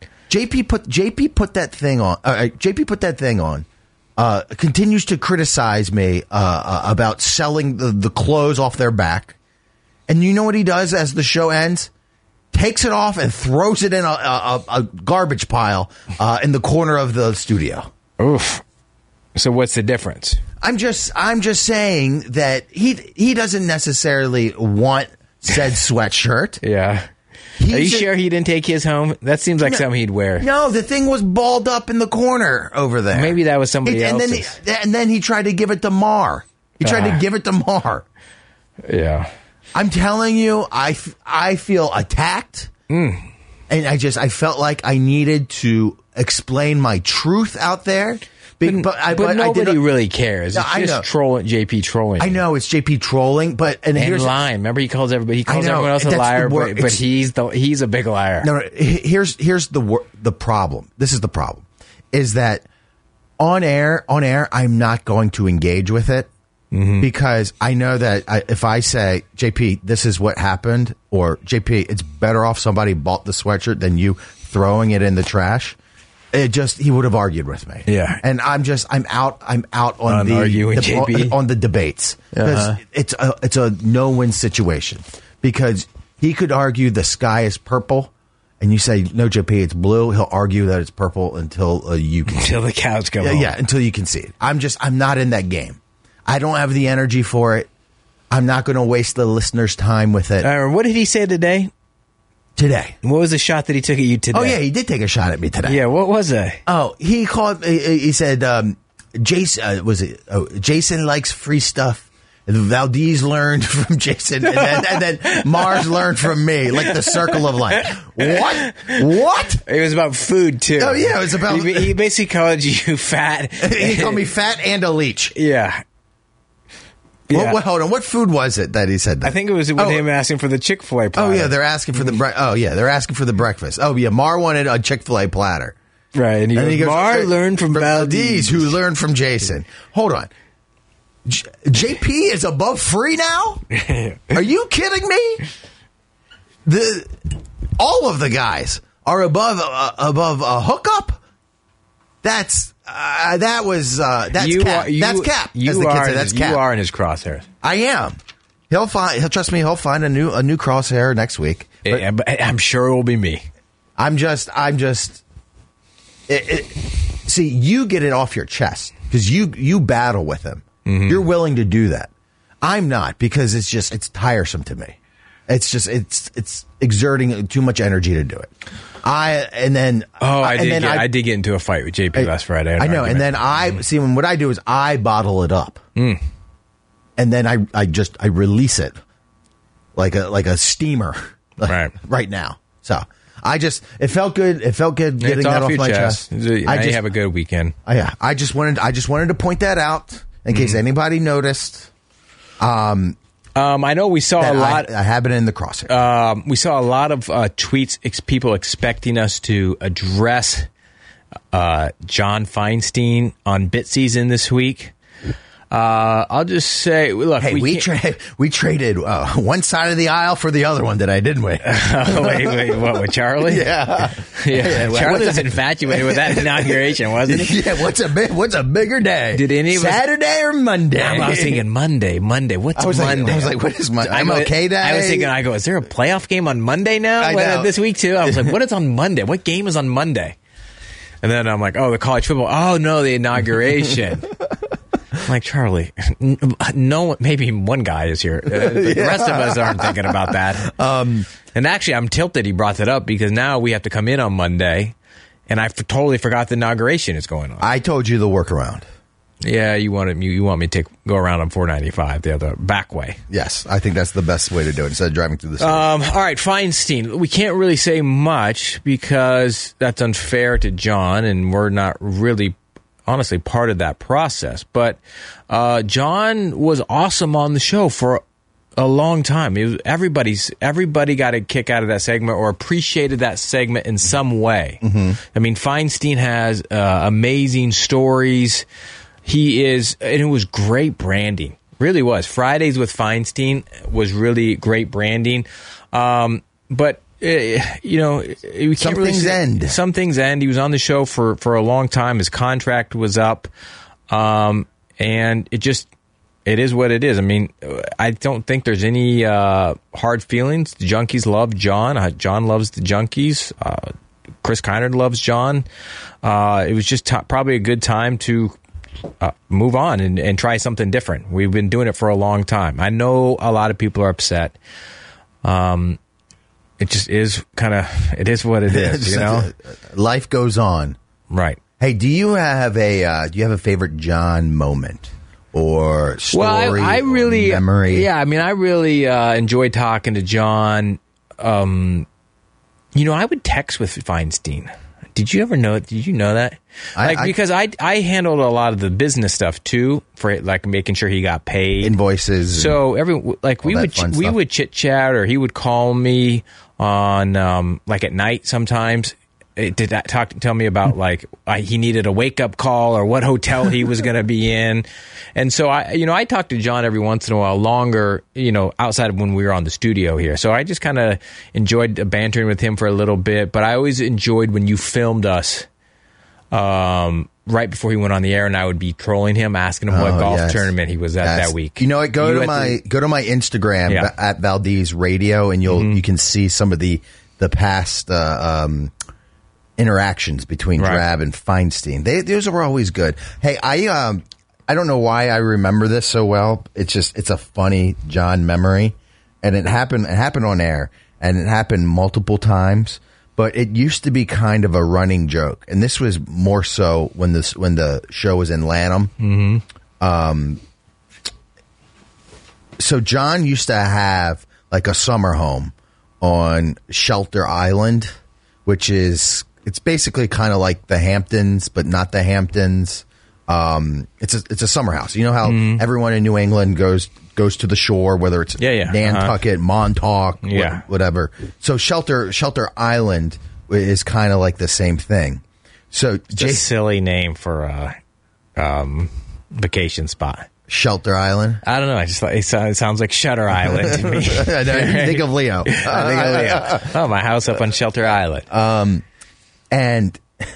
J P put J P put that thing on. Uh, J P put that thing on. Uh, continues to criticize me uh, uh, about selling the, the clothes off their back. And you know what he does as the show ends? Takes it off and throws it in a, a, a garbage pile uh, in the corner of the studio. Oof. So what's the difference? I'm just I'm just saying that he he doesn't necessarily want said sweatshirt. Yeah. He's Are you a- sure he didn't take his home? That seems like No. something he'd wear. No, the thing was balled up in the corner over there. Maybe that was somebody It- and else's. then he, and then he tried to give it to Mar. He tried Ah. to give it to Mar. Yeah. I'm telling you, I, f- I feel attacked. Mm. And I just, I felt like I needed to explain my truth out there. Be- But, but, I, but but I nobody did, really cares. No, It's I know. just trolling, J P trolling. I know it's J P trolling, but, and, And here's, lying. Remember, he calls everybody. He I calls know, everyone else a that's the liar, wor- but, but it's- he's the he's a big liar. No, no. he- Here's here's the wor- the problem. This is the problem. Is that on air? On air, I'm not going to engage with it Mm-hmm. because I know that I, if I say, J P, this is what happened, or J P, it's better off somebody bought the sweatshirt than you throwing it in the trash. It just he would have argued with me. Yeah. and I'm just I'm out. I'm out on, On the, arguing, the- J P? on, on the debates because Uh-huh. it's a it's a no win situation because he could argue the sky is purple. And you say, no, J P, it's blue. He'll argue that it's purple until uh, you can Until the cows come yeah, home. yeah, until you can see it. I'm just, I'm not in that game. I don't have the energy for it. I'm not going to waste the listeners' time with it Uh, what did he say today? today. What was the shot that he took at you today? Oh, yeah, he did take a shot at me today. Yeah, what was it? Oh, he called, he, he said, um, Jason, uh, was it, oh, Jason likes free stuff. Valdez learned from Jason, and then, and then Mars learned from me, like the circle of life. What? What? It was about food, too. Oh, yeah, it was about- He, he basically called you fat. He called me fat and a leech. Yeah. What, Yeah. what, hold on. What food was it that he said that? I think it was with Oh. him asking for the Chick-fil-A Oh platter. yeah, they're asking for the bre- oh yeah, they're asking for the breakfast. Oh yeah, Mar wanted a Chick-fil-A platter. Right, and he And goes, he goes, Mar "Hey, learned from Valdez. who learned from Jason. Hold on. J- JP is above free now? Are you kidding me? The all of the guys are above uh, above a hookup? That's uh, that was uh, that's you cap. Are, you, that's cap. You as the kids are, say. That's you cap. are in his crosshairs. I am. He'll find. He'll trust me. He'll find a new a new crosshair next week. But Yeah, but I'm sure it will be me. I'm just. I'm just. It, it, see, you get it off your chest because you you battle with him. Mm-hmm. You're willing to do that. I'm not because it's just it's tiresome to me. It's just it's it's exerting too much energy to do it. I and then Oh, I and did. then Get, I, did get into a fight with J P last Friday. I know, and then I see when what I do is I bottle it up, Mm. and then I I just I release it like a like a steamer, like, Right. right now. So I just it felt good. It felt good getting it's that off off your my chest. chest. Now I you just have a good weekend. uh, yeah. I just wanted I just wanted to point that out in case anybody noticed. Um, Um, I know we saw that a lot. I, I have it in the crosshair. Um, we saw a lot of uh, tweets, ex- people expecting us to address uh, John Feinstein on Bit Season this week. Uh, I'll just say, look, hey, we, we can't- tra- we traded uh, one side of the aisle for the other one today, didn't we? oh, wait, wait, what, with Charlie? Yeah. yeah. Yeah, Charlie what's was a- infatuated with that inauguration, wasn't he? Yeah, what's a big, what's a bigger day? Did any of us- Saturday or Monday? I was thinking Monday, Monday. What's I was like- Monday? I was like, what is Mon- I M L K was- Day? I was thinking, I go, is there a playoff game on Monday now? I Well, know. this week too. I was like, what is on Monday? What game is on Monday? And then I'm like, oh, the college football. Oh no, the inauguration. I'm like, Charlie, n- no, maybe one guy is here. Uh, the Yeah. rest of us aren't thinking about that. Um, and actually, I'm tilted he brought that up because now we have to come in on Monday, and I f- totally forgot the inauguration is going on. I told you the workaround. Yeah, you want it, you, you want me to take go around on four ninety-five the other back way. Yes, I think that's the best way to do it instead of driving through the city. Um, all right, Feinstein. We can't really say much because that's unfair to John, and we're not really, honestly, part of that process. But uh, John was awesome on the show for a long time. It was, everybody's everybody got a kick out of that segment or appreciated that segment in some way. Mm-hmm. I mean, Feinstein has uh, amazing stories. He is, and it was great branding. Really was. Fridays with Feinstein was really great branding. Um, but uh, you know, we some can't really things say, end. Some things end. He was on the show for for a long time. His contract was up, um, and it just. It is what it is. I mean, I don't think there's any uh, hard feelings. The Junkies love John. Uh, John loves the Junkies. Uh, Chris Kinard loves John. Uh, it was just t- probably a good time to uh, move on and, and try something different. We've been doing it for a long time. I know a lot of people are upset. Um, it just is kind of, it is what it is, you know? Life goes on. Right. Hey, do you have a, uh, do you have a favorite John moment? Or story, well, I, I really, or memory. Yeah, I mean, I really uh, enjoyed talking to John. Um, you know, I would text with Feinstein. Did you ever know? Did you know that? I, like I, because I I handled a lot of the business stuff too, for like making sure he got paid, invoices. So every like we would ch- we would chit chat, or he would call me on um, like at night sometimes. It did that talk tell me about like uh, he needed a wake up call or what hotel he was going to be in, and so I you know I talked to John every once in a while longer, you know, outside of when we were on the studio here. So I just kind of enjoyed bantering with him for a little bit, but I always enjoyed when you filmed us um, right before he went on the air, and I would be trolling him, asking him what oh, golf yes. tournament he was at yes. that week. You know what? Go you to my the, go to my Instagram yeah. at Valdez Radio, and you'll mm-hmm. you can see some of the the past. Uh, um, interactions between right. Drab and Feinstein. They those were always good. Hey, I um I don't know why I remember this so well. It's just it's a funny John memory, and it happened it happened on air, and it happened multiple times. But it used to be kind of a running joke, and this was more so when this when the show was in Lanham. Mm-hmm. Um, so John used to have like a summer home on Shelter Island, which is it's basically kind of like the Hamptons, but not the Hamptons. Um, it's a it's a summer house. You know how mm-hmm. everyone in New England goes goes to the shore, whether it's yeah, yeah. Nantucket, uh-huh. Montauk, yeah. wh- whatever. So Shelter Shelter Island is kind of like the same thing. So it's Jay- a silly name for a um, vacation spot. Shelter Island. I don't know. I just thought it sounds like Shutter Island to me. I know, you think of Leo. I think of Leo. Oh, my house up on Shelter Island. Um, and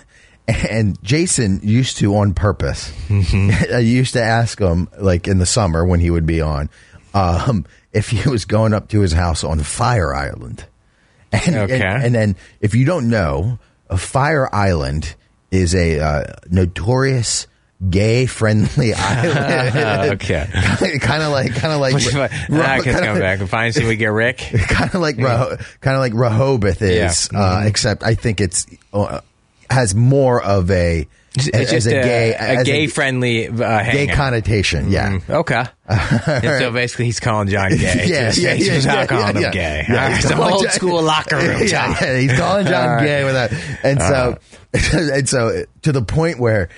and Jason used to on purpose. Mm-hmm. I used to ask him, like in the summer when he would be on, um, if he was going up to his house on Fire Island. And, okay. and, and then, if you don't know, a Fire Island is a uh, notorious gay-friendly island. Okay, kind of like, kind of like. I can come back and find some. We get Rick. Kind of like, yeah. kind of like Rehoboth is, yeah. uh, mm-hmm. except I think it's uh, has more of a. It's as, just as a, a gay, a gay-friendly uh, gay connotation. Yeah. Mm, okay. And so basically, he's calling John gay. yeah, just, yeah, just yeah, without yeah, calling yeah, him gay. Yeah, right. It's an old school locker room. Yeah, yeah, he's calling John right. gay with that, and All so, right. and so to the point where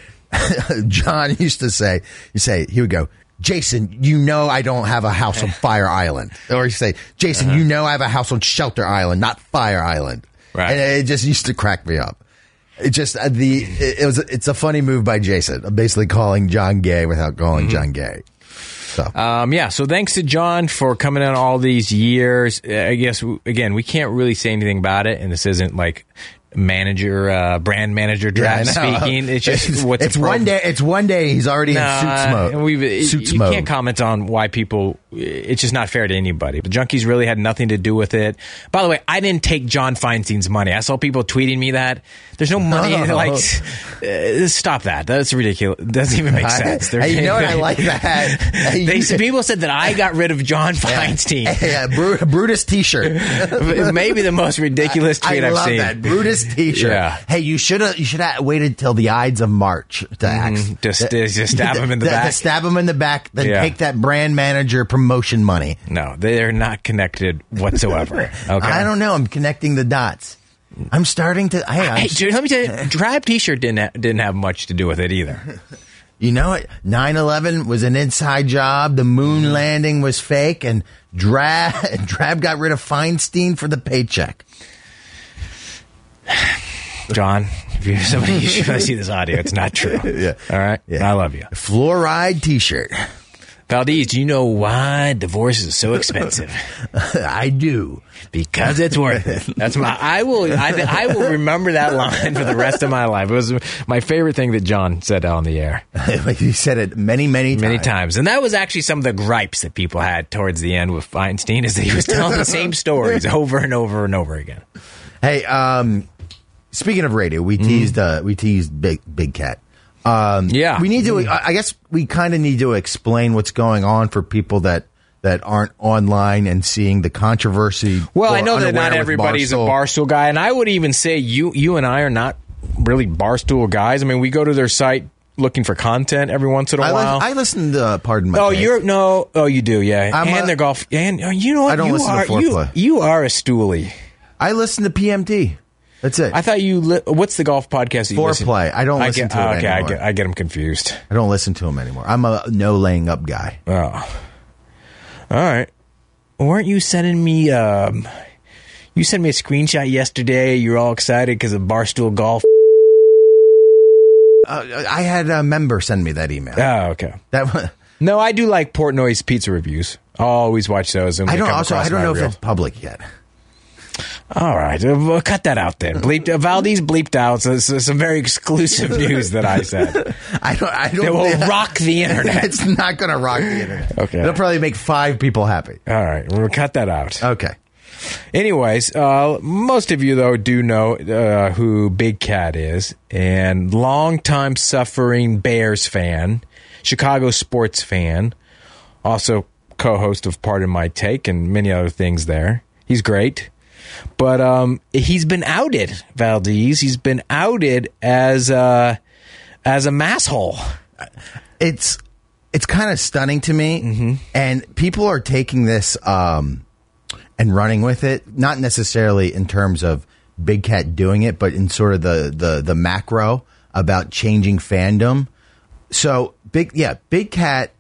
John used to say, "You say he would go." Jason, you know I don't have a house on Fire Island. Or he'd say, Jason, uh-huh. you know I have a house on Shelter Island, not Fire Island. Right. And it just used to crack me up. It just the it, it was it's a funny move by Jason, basically calling John gay without calling mm-hmm. John gay. So um, yeah, so thanks to John for coming in all these years. I guess again we can't really say anything about it, and this isn't like manager, uh, brand manager draft yeah, speaking. It's just it's, what's it's one day. It's one day. He's already nah, in suits mode. We've, suits you mode. can't comment on why people it's just not fair to anybody. The Junkies really had nothing to do with it. By the way, I didn't take John Feinstein's money. I saw people tweeting me that. There's no money. Oh. Like, uh, stop that. That's ridiculous. It doesn't even make sense. I, you know what? I like that. They, people said that I got rid of John Feinstein. Yeah, yeah Bru- Brutus T-shirt. Maybe the most ridiculous tweet I I've love seen. That Brutus T-shirt. Yeah. Hey, you should have you should have waited till the Ides of March to act. Mm, just, just stab him in the to, back. To stab him in the back, then yeah. take that brand manager promotion money. No, they're not connected whatsoever. Okay, I don't know. I'm connecting the dots. I'm starting to. Hey, I'm, hey dude, let me tell you, Drab T-shirt didn't ha- didn't have much to do with it either. You know what? nine eleven was an inside job. The moon landing was fake, and Drab Drab got rid of Feinstein for the paycheck. John, if you're somebody you should see this audio, it's not true. Yeah. All right. Yeah. I love you. Fluoride T-shirt. Valdez, do you know why divorce is so expensive? I do. Because it's worth it. That's my. I will. I, I will remember that line for the rest of my life. It was my favorite thing that John said on the air. He said it many, many times. Many times, and that was actually some of the gripes that people had towards the end with Feinstein, is that he was telling the same stories over and over and over again. Hey, um, speaking of radio, we teased. Mm. Uh, we teased Big Big Cat. Um, yeah, we need to. I guess we kind of need to explain what's going on for people that. that aren't online and seeing the controversy. Well, I know that not everybody's Barstool. a Barstool guy, and I would even say you you and I are not really Barstool guys. I mean, we go to their site looking for content every once in a I while. Li- I listen to uh, Pardon My Oh, Take. you're no. Oh, you do, yeah. I'm and a, their golf. And uh, you know what? I don't you listen are, to Foreplay. You, you are a stoolie. I listen to P M T. That's it. I thought you. Li- what's the golf podcast? That you Foreplay. Listen? I don't listen I get, to it okay, anymore. I get, I get them confused. I don't listen to them anymore. I'm a no laying up guy. Oh, all right. Weren't you sending me? Um, you sent me a screenshot yesterday. You were all excited because of Barstool Golf. Uh, I had a member send me that email. Oh, okay. That one. No, I do like Portnoy's pizza reviews. I'll always watch those. And I don't. Also, I don't know reel. if it's public yet. All right, uh, we'll cut that out then. Bleeped, uh, Valdez bleeped out so, so some very exclusive news that I said. I don't. I don't. It will rock the internet. It's not going to rock the internet. Okay, it'll probably make five people happy. All right, we'll cut that out. Okay. Anyways, uh, most of you though do know uh, who Big Cat is, and longtime suffering Bears fan, Chicago sports fan, also co-host of Pardon My Take and many other things. There, he's great. But um, he's been outed, Valdez. He's been outed as a, as a masshole. It's it's kind of stunning to me, mm-hmm. and people are taking this um, and running with it. Not necessarily in terms of Big Cat doing it, but in sort of the the, the macro about changing fandom. So big, yeah, Big Cat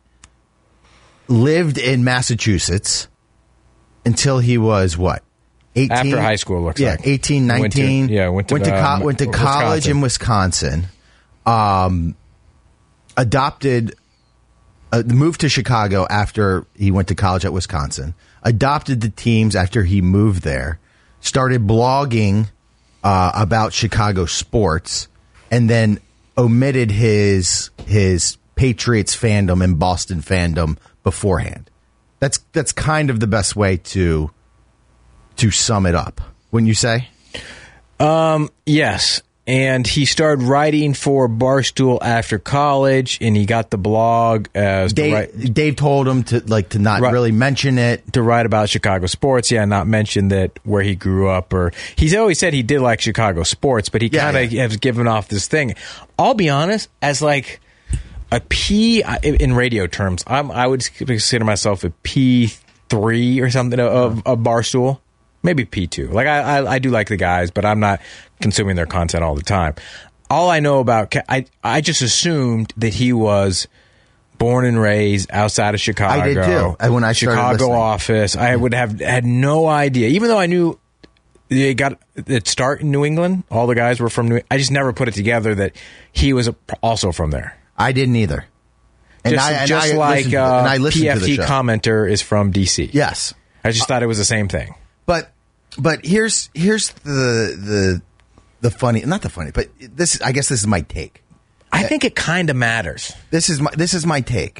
lived in Massachusetts until he was what? eighteen After high school, looks yeah, like. eighteen, nineteen. Went to, yeah, went to, went to, um, co- went to college Wisconsin. in Wisconsin. Um, adopted, uh, moved to Chicago after he went to college at Wisconsin. Adopted the teams after he moved there. Started blogging uh, about Chicago sports, and then omitted his his Patriots fandom and Boston fandom beforehand. That's that's kind of the best way to. To sum it up, wouldn't you say? Um, yes. And he started writing for Barstool after college, and he got the blog as Dave, write, Dave told him to like to not right, really mention it, to write about Chicago sports. Yeah, not mention that where he grew up, or he's always said he did like Chicago sports, but he yeah, kind of yeah. has given off this thing. I'll be honest, as like a P in radio terms, I'm I would consider myself a P three or something of, of Barstool. Maybe P two. Like, I, I I do like the guys, but I'm not consuming their content all the time. All I know about... I, I just assumed that he was born and raised outside of Chicago. I did, too. When I started Chicago listening. office. I would have had no idea. Even though I knew they got it start in New England, all the guys were from New England. I just never put it together that he was also from there. I didn't either. And just I, and just I like listened, uh, and I listened P F T to the show. commenter is from D C. Yes. I just uh, thought it was the same thing. But but here's here's the the the funny not the funny but this I guess this is my take. I think it kind of matters. This is my this is my take.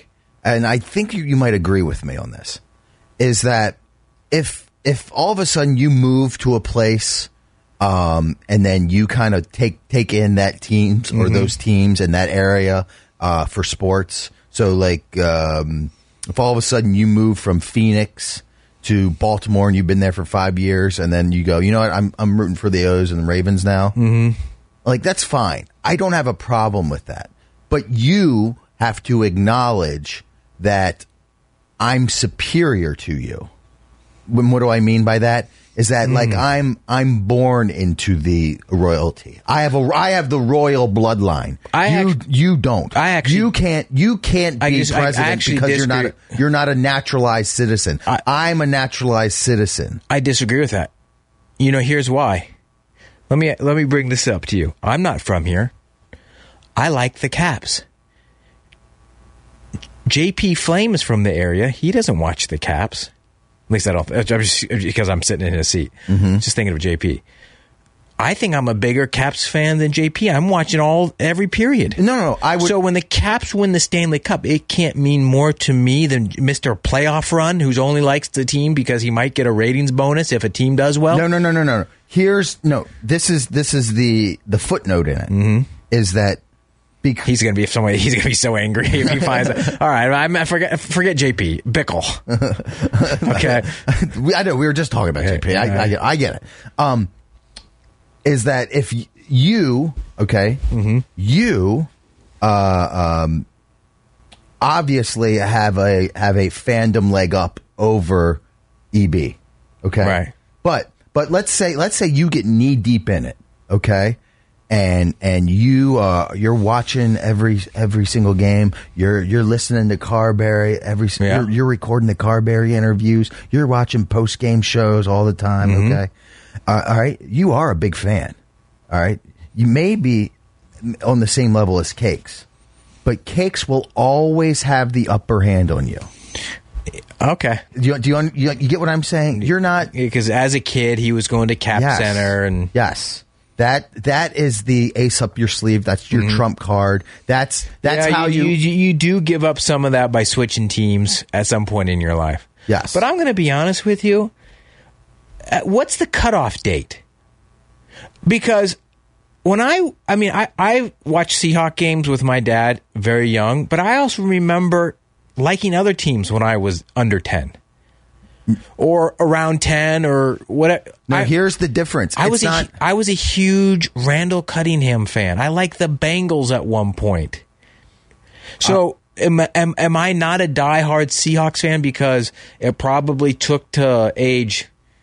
and I think you, you might agree with me on this, is that if if all of a sudden you move to a place um, and then you kind of take take in that teams or mm-hmm. those teams in that area uh, for sports, so like um, if all of a sudden you move from Phoenix to Baltimore and you've been there for five years, and then you go, you know what, I'm I'm rooting for the O's and the Ravens now. Mm-hmm. Like, that's fine. I don't have a problem with that. But you have to acknowledge that I'm superior to you. When, what do I mean by that? Is that mm. like I'm I'm born into the royalty. I have a I have the royal bloodline. I you act- you don't. I actually you can't you can't I be just, president I, I because disagree. you're not a, you're not a naturalized citizen. I, I'm a naturalized citizen. I disagree with that. You know, here's why. Let me let me bring this up to you. I'm not from here. I like the Caps. J P Flame is from the area. He doesn't watch the Caps. At least I don't. Just because I'm sitting in his seat. Mm-hmm. Just thinking of J P. I think I'm a bigger Caps fan than J P. I'm watching all every period. No, no, no. I would. So when the Caps win the Stanley Cup, it can't mean more to me than Mister Playoff Run, who's only likes the team because he might get a ratings bonus if a team does well. No, no, no, no, no. Here's no. This is this is the the footnote in it. Mm-hmm. Is that because he's going to be so he's going to be so angry if he finds it. All right, I forget forget J P Bickle. Okay, I know we were just talking about J P. I, I, I get it. Um, is that if you okay, mm-hmm. you uh, um, obviously have a have a fandom leg up over E B, okay, right? But but let's say let's say you get knee deep in it, okay. And and you uh, you're watching every every single game. You're you're listening to Carberry every. Yeah. You're, you're recording the Carberry interviews. You're watching post game shows all the time. Mm-hmm. Okay, uh, all right. You are a big fan. All right. You may be on the same level as Cakes, but Cakes will always have the upper hand on you. Okay. Do you do you, you, you get what I'm saying? You're not because as a kid he was going to Cap yes. Center and yes. That that is the ace up your sleeve. That's your mm-hmm. trump card. That's that's yeah, how you, you, you you do give up some of that by switching teams at some point in your life. Yes, but I'm going to be honest with you. Uh, what's the cutoff date? Because when I I mean I I watched Seahawks games with my dad very young, but I also remember liking other teams when I was under ten. Or around ten, or whatever. Now, I, here's the difference. I it's was not, a, I was a huge Randall Cunningham fan. I liked the Bengals at one point. So, uh, am, am am I not a diehard Seahawks fan because it probably took to age,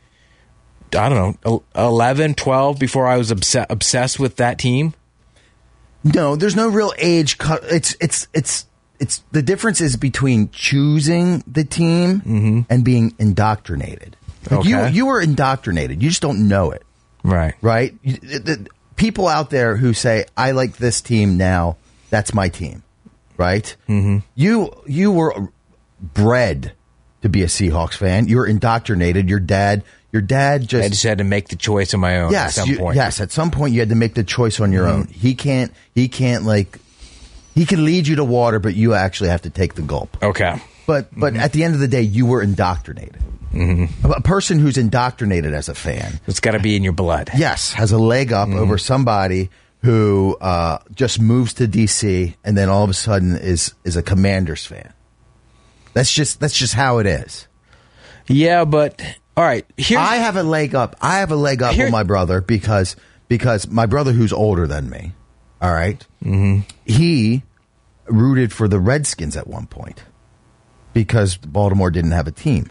I don't know, eleven, twelve before I was obs- obsessed with that team? No, there's no real age cut. It's it's it's. It's the difference is between choosing the team mm-hmm. and being indoctrinated. Like okay. You you were indoctrinated. You just don't know it. Right. Right? You, the, people out there who say, I like this team now, that's my team. Right? Mm-hmm. You you were bred to be a Seahawks fan. You were indoctrinated. Your dad your dad just I just had to make the choice on my own yes, at some you, point. Yes, at some point you had to make the choice on your mm-hmm. own. He can't he can't like He can lead you to water, but you actually have to take the gulp. Okay. But but mm-hmm. at the end of the day, you were indoctrinated. Mm-hmm. A person who's indoctrinated as a fan. It's got to be in your blood. Yes, has a leg up mm-hmm. over somebody who uh, just moves to D C and then all of a sudden is is a Commanders fan. That's just that's just how it is. Yeah, but all right. Here's, I have a leg up. I have a leg up here, on my brother because because my brother who's older than me. All right. Mm-hmm. He rooted for the Redskins at one point because Baltimore didn't have a team.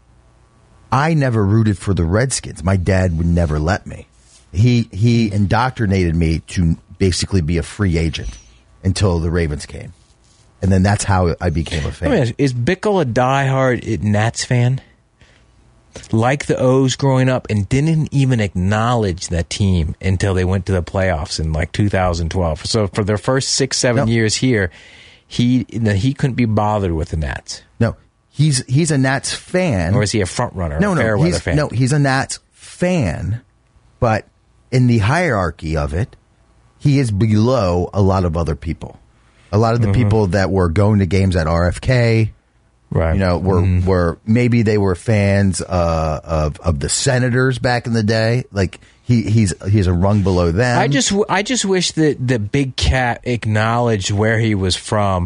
I never rooted for the Redskins. My dad would never let me. He he indoctrinated me to basically be a free agent until the Ravens came. And then that's how I became a fan. Let me ask, is Bickle a diehard Nats fan? Like the O's growing up and didn't even acknowledge that team until they went to the playoffs in like two thousand twelve. So for their first six, seven no. years here, he he couldn't be bothered with the Nats. No, he's he's a Nats fan. Or is he a front runner? No, a no, Fairweather he's, fan? no, he's a Nats fan, but in the hierarchy of it, he is below a lot of other people. A lot of the Mm-hmm. people that were going to games at R F K, Right. you know, were Mm. were maybe they were fans uh, of of the Senators back in the day. Like he he's he's a rung below them. I just I just wish that the Big Cat acknowledged where he was from.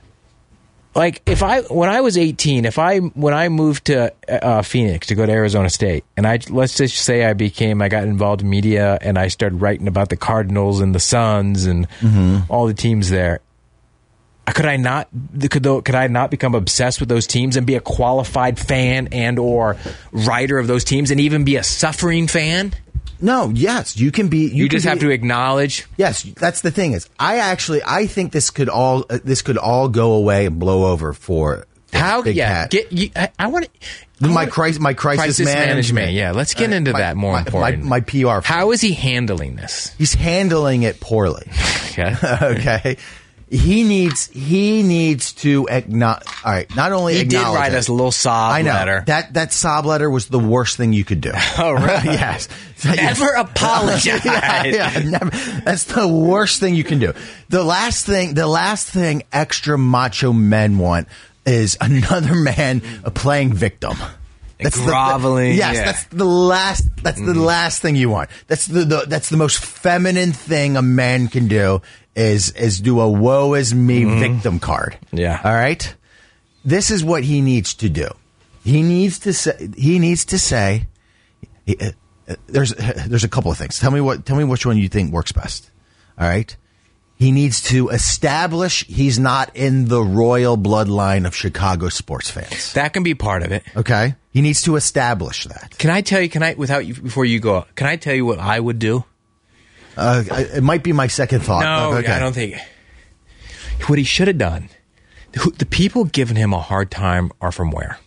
Like if I when I was eighteen, if I when I moved to uh, Phoenix to go to Arizona State, and I let's just say I became I got involved in media and I started writing about the Cardinals and the Suns and Mm-hmm. all the teams there. Could I not could though, could I not become obsessed with those teams and be a qualified fan and or writer of those teams and even be a suffering fan? No, yes, you can be. You, You can just be- have to acknowledge. Yes, that's the thing is, I actually I think this could all uh, this could all go away and blow over for How? Big yeah, Cat. get. You, I, I want my crisis my crisis, crisis management. management. Yeah, let's get Uh, into my- that more my, important. My, my P R. How is he handling this? He's handling it poorly. Okay. Okay. He needs he needs to acknowledge. All right, not only He did acknowledge write it, us a little sob I know letter. that that sob letter was the worst thing you could do. Oh, really? Yes. Never apologize. yeah, yeah, never. That's the worst thing you can do. The last thing, the last thing extra macho men want is another man playing victim. That's the- groveling, The, yes, yeah. that's the last. That's the last thing you want. That's the, the that's the most feminine thing a man can do is is do a woe is me victim card. Yeah. All right. This is what he needs to do. He needs to say. He needs to say. he- uh, uh, There's there's a couple of things. Tell me what. Tell me which one you think works best. All right. He needs to establish he's not in the royal bloodline of Chicago sports fans. That can be part of it. Okay. He needs to establish that. Can I tell you? Can I without you before you go? Can I tell you what I would do? Uh, it might be my second thought. No, but okay. I don't think. What he should have done. who- The people giving him a hard time are from where?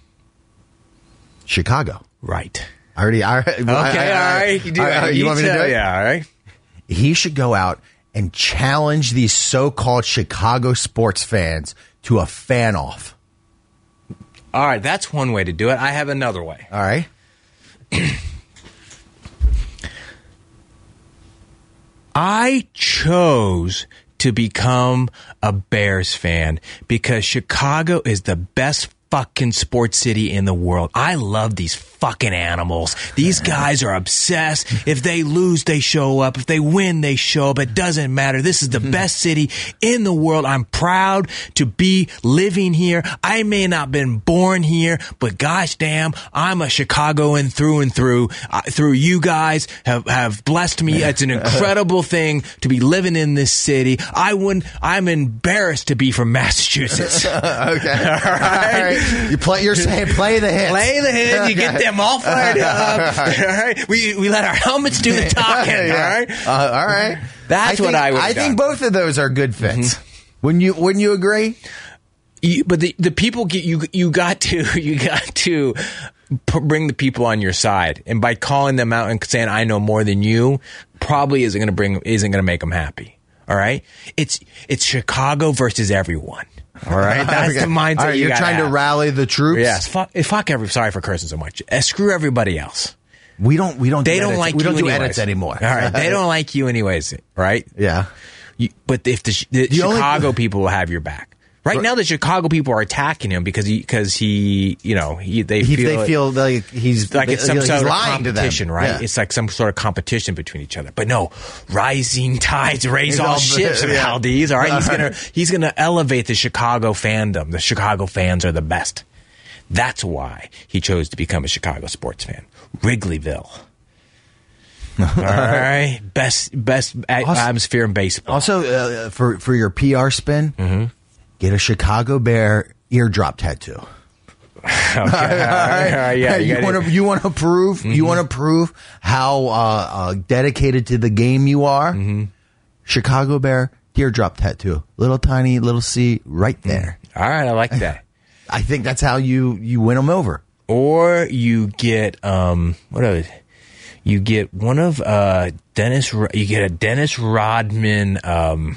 Chicago. Right. I already. I, Okay. All right. You, do, all right, you want me to do it? Yeah. All right. He should go out and challenge these so-called Chicago sports fans to a fan off. All right. That's one way to do it. I have another way. All right. I chose to become a Bears fan because Chicago is the best fucking sports city in the world. I love these fucking animals. These guys are obsessed. If they lose, they show up. If they win, they show up. It doesn't matter. This is the best city in the world. I'm proud to be living here. I may not have been born here, but gosh damn, I'm a Chicagoan through and through. Uh, through you guys have, have blessed me. It's an incredible thing to be living in this city. I wouldn't, I'm embarrassed to be from Massachusetts. Okay. All right. You play. You're saying play the hits. Play the hits. You get them all fired up. All right. We we let our helmets do the talking. Yeah. All right. Uh, all right. That's I what think, I would. I think both of those are good fits. Mm-hmm. Wouldn't you? Wouldn't you agree? You, but the the people get you. You got to. You got to p- bring the people on your side, and by calling them out and saying I know more than you, probably isn't going to bring. Isn't going to make them happy. All right. It's it's Chicago versus everyone. All right, that's Okay. the mindset. All right, you you're gotta trying to have. rally the troops. Yes, fuck, fuck every. Sorry for cursing so much. Uh, screw everybody else. We don't. We don't. They do don't edits. like We don't you do anyways. edits anymore. All right, they don't like you anyways, right? Yeah. You, but if the, the, The only- Chicago people will have your back. Right now, the Chicago people are attacking him because he, because he, you know, he, they He, feel they feel like he's like it's some he's sort of lying to them. competition, right? Yeah. It's like some sort of competition between each other. But no, rising tides raise He's all, all- ships, yeah. Valdez. All right, he's gonna he's gonna elevate the Chicago fandom. The Chicago fans are the best. That's why he chose to become a Chicago sports fan. Wrigleyville. All right, best best a- Also- atmosphere in baseball. Also, uh, for for your P R spin, Mm-hmm. get a Chicago Bear eardrop tattoo. Okay, all right, all right, yeah, you gotta- want to you want to prove you want to prove how uh, uh, dedicated to the game you are. Mm-hmm. Chicago Bear teardrop tattoo, little tiny little C right there. All right, I like that. I think that's how you you win them over. Or you get um what are it? You get one of uh Dennis. Ro- You get a Dennis Rodman um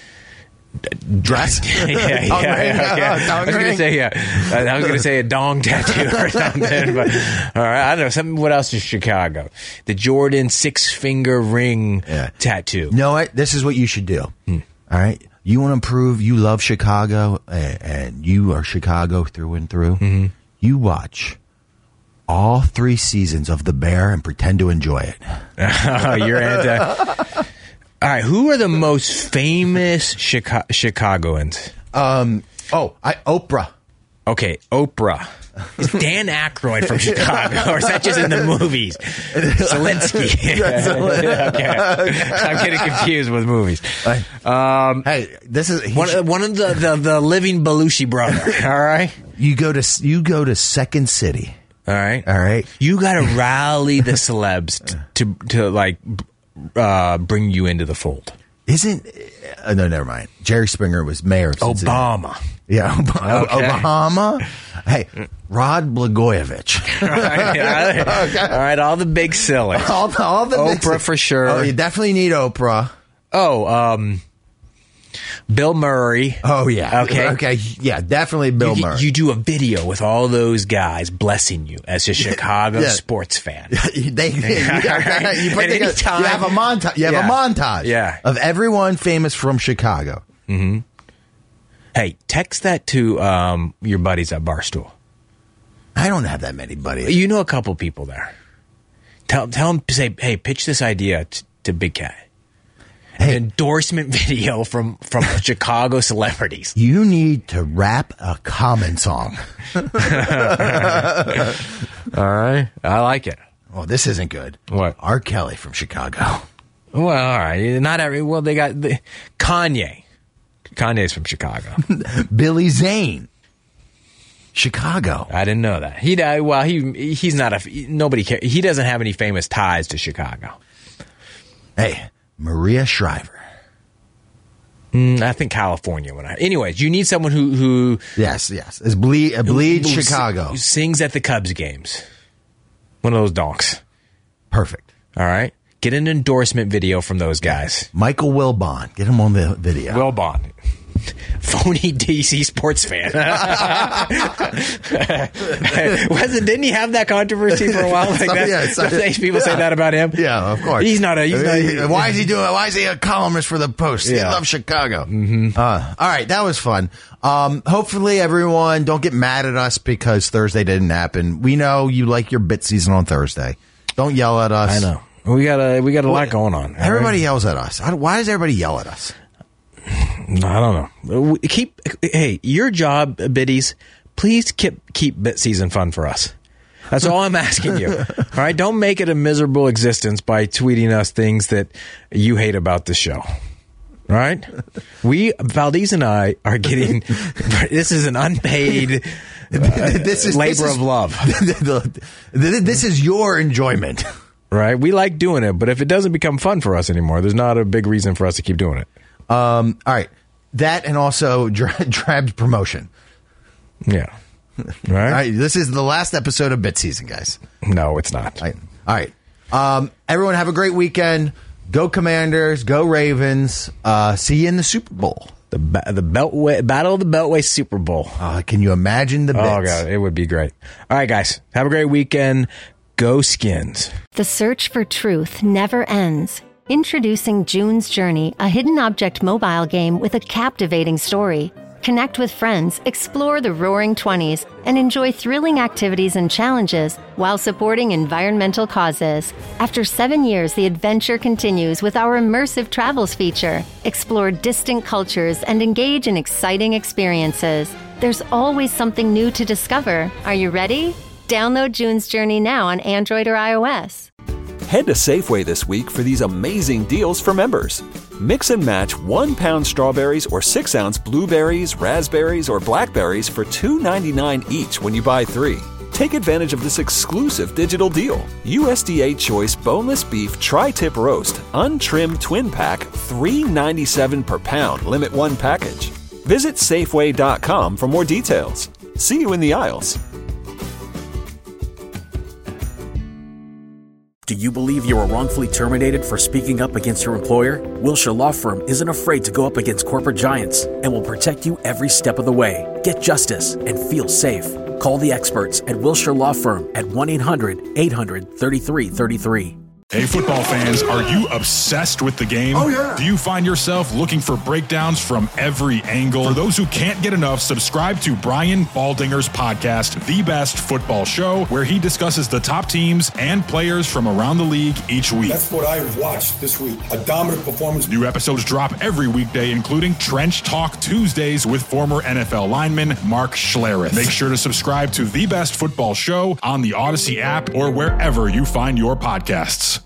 Dress. yeah, yeah, Dong yeah, ring? yeah. Dong I was gonna ring? say yeah. I I was gonna say a dong tattoo or something. But all right, I don't know. Something. What else is Chicago? The Jordan six finger ring Yeah. tattoo. You know what? This is what you should do. Hmm. All right. You want to prove you love Chicago and, and you are Chicago through and through? Mm-hmm. You watch all three seasons of The Bear and pretend to enjoy it. You're anti. All right, who are the most famous Chica- Chicagoans? Um. Oh, I Oprah. Okay, Oprah. Is Dan Aykroyd from Chicago, or is that just in the movies? Zelensky. Okay. I'm getting confused with movies. Um, hey, this is one, one of the, the, the living Belushi brother. All right, you go to you go to Second City. All right, all right. You got to rally the celebs to to like uh, bring you into the fold. Isn't uh, no, never mind. Jerry Springer was mayor of Cincinnati. Obama. Yeah, Ob- okay. Obama. Hey, Rod Blagojevich. All right, okay. All right, all the big silly. All the, all the Oprah big, for sure. Oh, you definitely need Oprah. Oh, um, Bill Murray. Oh, yeah. Okay. Okay. Yeah, definitely Bill you, Murray. You do a video with all those guys blessing you as a Chicago yeah. sports fan. they, they, you, you, put together, time, you have a montage. You have yeah. a montage yeah. of everyone famous from Chicago. Mm-hmm. Hey, text that to um, your buddies at Barstool. I don't have that many buddies. You know a couple people there. Tell tell them, say, hey, pitch this idea t- to Big Cat. Hey. An endorsement video from, from Chicago celebrities. You need to rap a Common song. All right. I like it. Oh, this isn't good. What? R. Kelly from Chicago. Well, all right. Not every. Well, they got the, Kanye. Kanye's from Chicago. Billy Zane. Chicago. I didn't know that. He well, he he's not a nobody cares. He doesn't have any famous ties to Chicago. Hey, Maria Shriver. Mm, I think California. When I, anyways, you need someone who who yes yes is bleed uh, bleed who, Chicago who sings at the Cubs games. One of those donks. Perfect. All right. Get an endorsement video from those guys. Michael Wilbon. Get him on the video. Wilbon. Phony D C sports fan. Wasn't didn't he have that controversy for a while? Like Some, that? Yeah, some, people yeah. say that about him. Yeah, of course. He's not a. He's not a why is he doing? Why is he a columnist for the Post? Yeah. He loves Chicago. Mm-hmm. Uh, all right, that was fun. Um, hopefully, everyone don't get mad at us because Thursday didn't happen. We know you like your bit season on Thursday. Don't yell at us. I know. We got a we got a well, lot going on. Everybody right? yells at us. Why does everybody yell at us? I don't know. Keep hey, your job, biddies. Please keep keep bit season fun for us. That's all I'm asking you. All right, don't make it a miserable existence by tweeting us things that you hate about the show. All right, we Valdez and I are getting. This is an unpaid. Uh, this is labor this is, of love. This is your enjoyment. Right, we like doing it, but if it doesn't become fun for us anymore, there's not a big reason for us to keep doing it. Um, all right, that and also Dra- Drab's promotion. Yeah, right? All right. This is the last episode of Bit Season, guys. No, it's not. All right, all right. Um, everyone, have a great weekend. Go Commanders. Go Ravens. Uh, see you in the Super Bowl. The ba- the Beltway Battle of the Beltway Super Bowl. Uh, can you imagine the bits? Oh god, it would be great. All right, guys, have a great weekend. Go Skins. The search for truth never ends. Introducing June's Journey, a hidden object mobile game with a captivating story. Connect with friends, explore the Roaring Twenties, and enjoy thrilling activities and challenges while supporting environmental causes. After seven years, the adventure continues with our immersive travels feature. Explore distant cultures and engage in exciting experiences. There's always something new to discover. Are you ready? Download June's Journey now on Android or iOS. Head to Safeway this week for these amazing deals for members. Mix and match one pound strawberries or six ounce blueberries, raspberries, or blackberries for two ninety-nine each when you buy three. Take advantage of this exclusive digital deal. U S D A Choice Boneless Beef Tri-Tip Roast, Untrimmed Twin Pack, three ninety-seven per pound, limit one package. Visit Safeway dot com for more details. See you in the aisles. Do you believe you were wrongfully terminated for speaking up against your employer? Wilshire Law Firm isn't afraid to go up against corporate giants and will protect you every step of the way. Get justice and feel safe. Call the experts at Wilshire Law Firm at one eight hundred eight hundred thirty-three thirty-three. Hey, football fans, are you obsessed with the game? Oh, yeah. Do you find yourself looking for breakdowns from every angle? For those who can't get enough, subscribe to Brian Baldinger's podcast, The Best Football Show, where he discusses the top teams and players from around the league each week. That's what I watched this week. A dominant performance. New episodes drop every weekday, including Trench Talk Tuesdays with former N F L lineman Mark Schlereth. Make sure to subscribe to The Best Football Show on the Odyssey app or wherever you find your podcasts.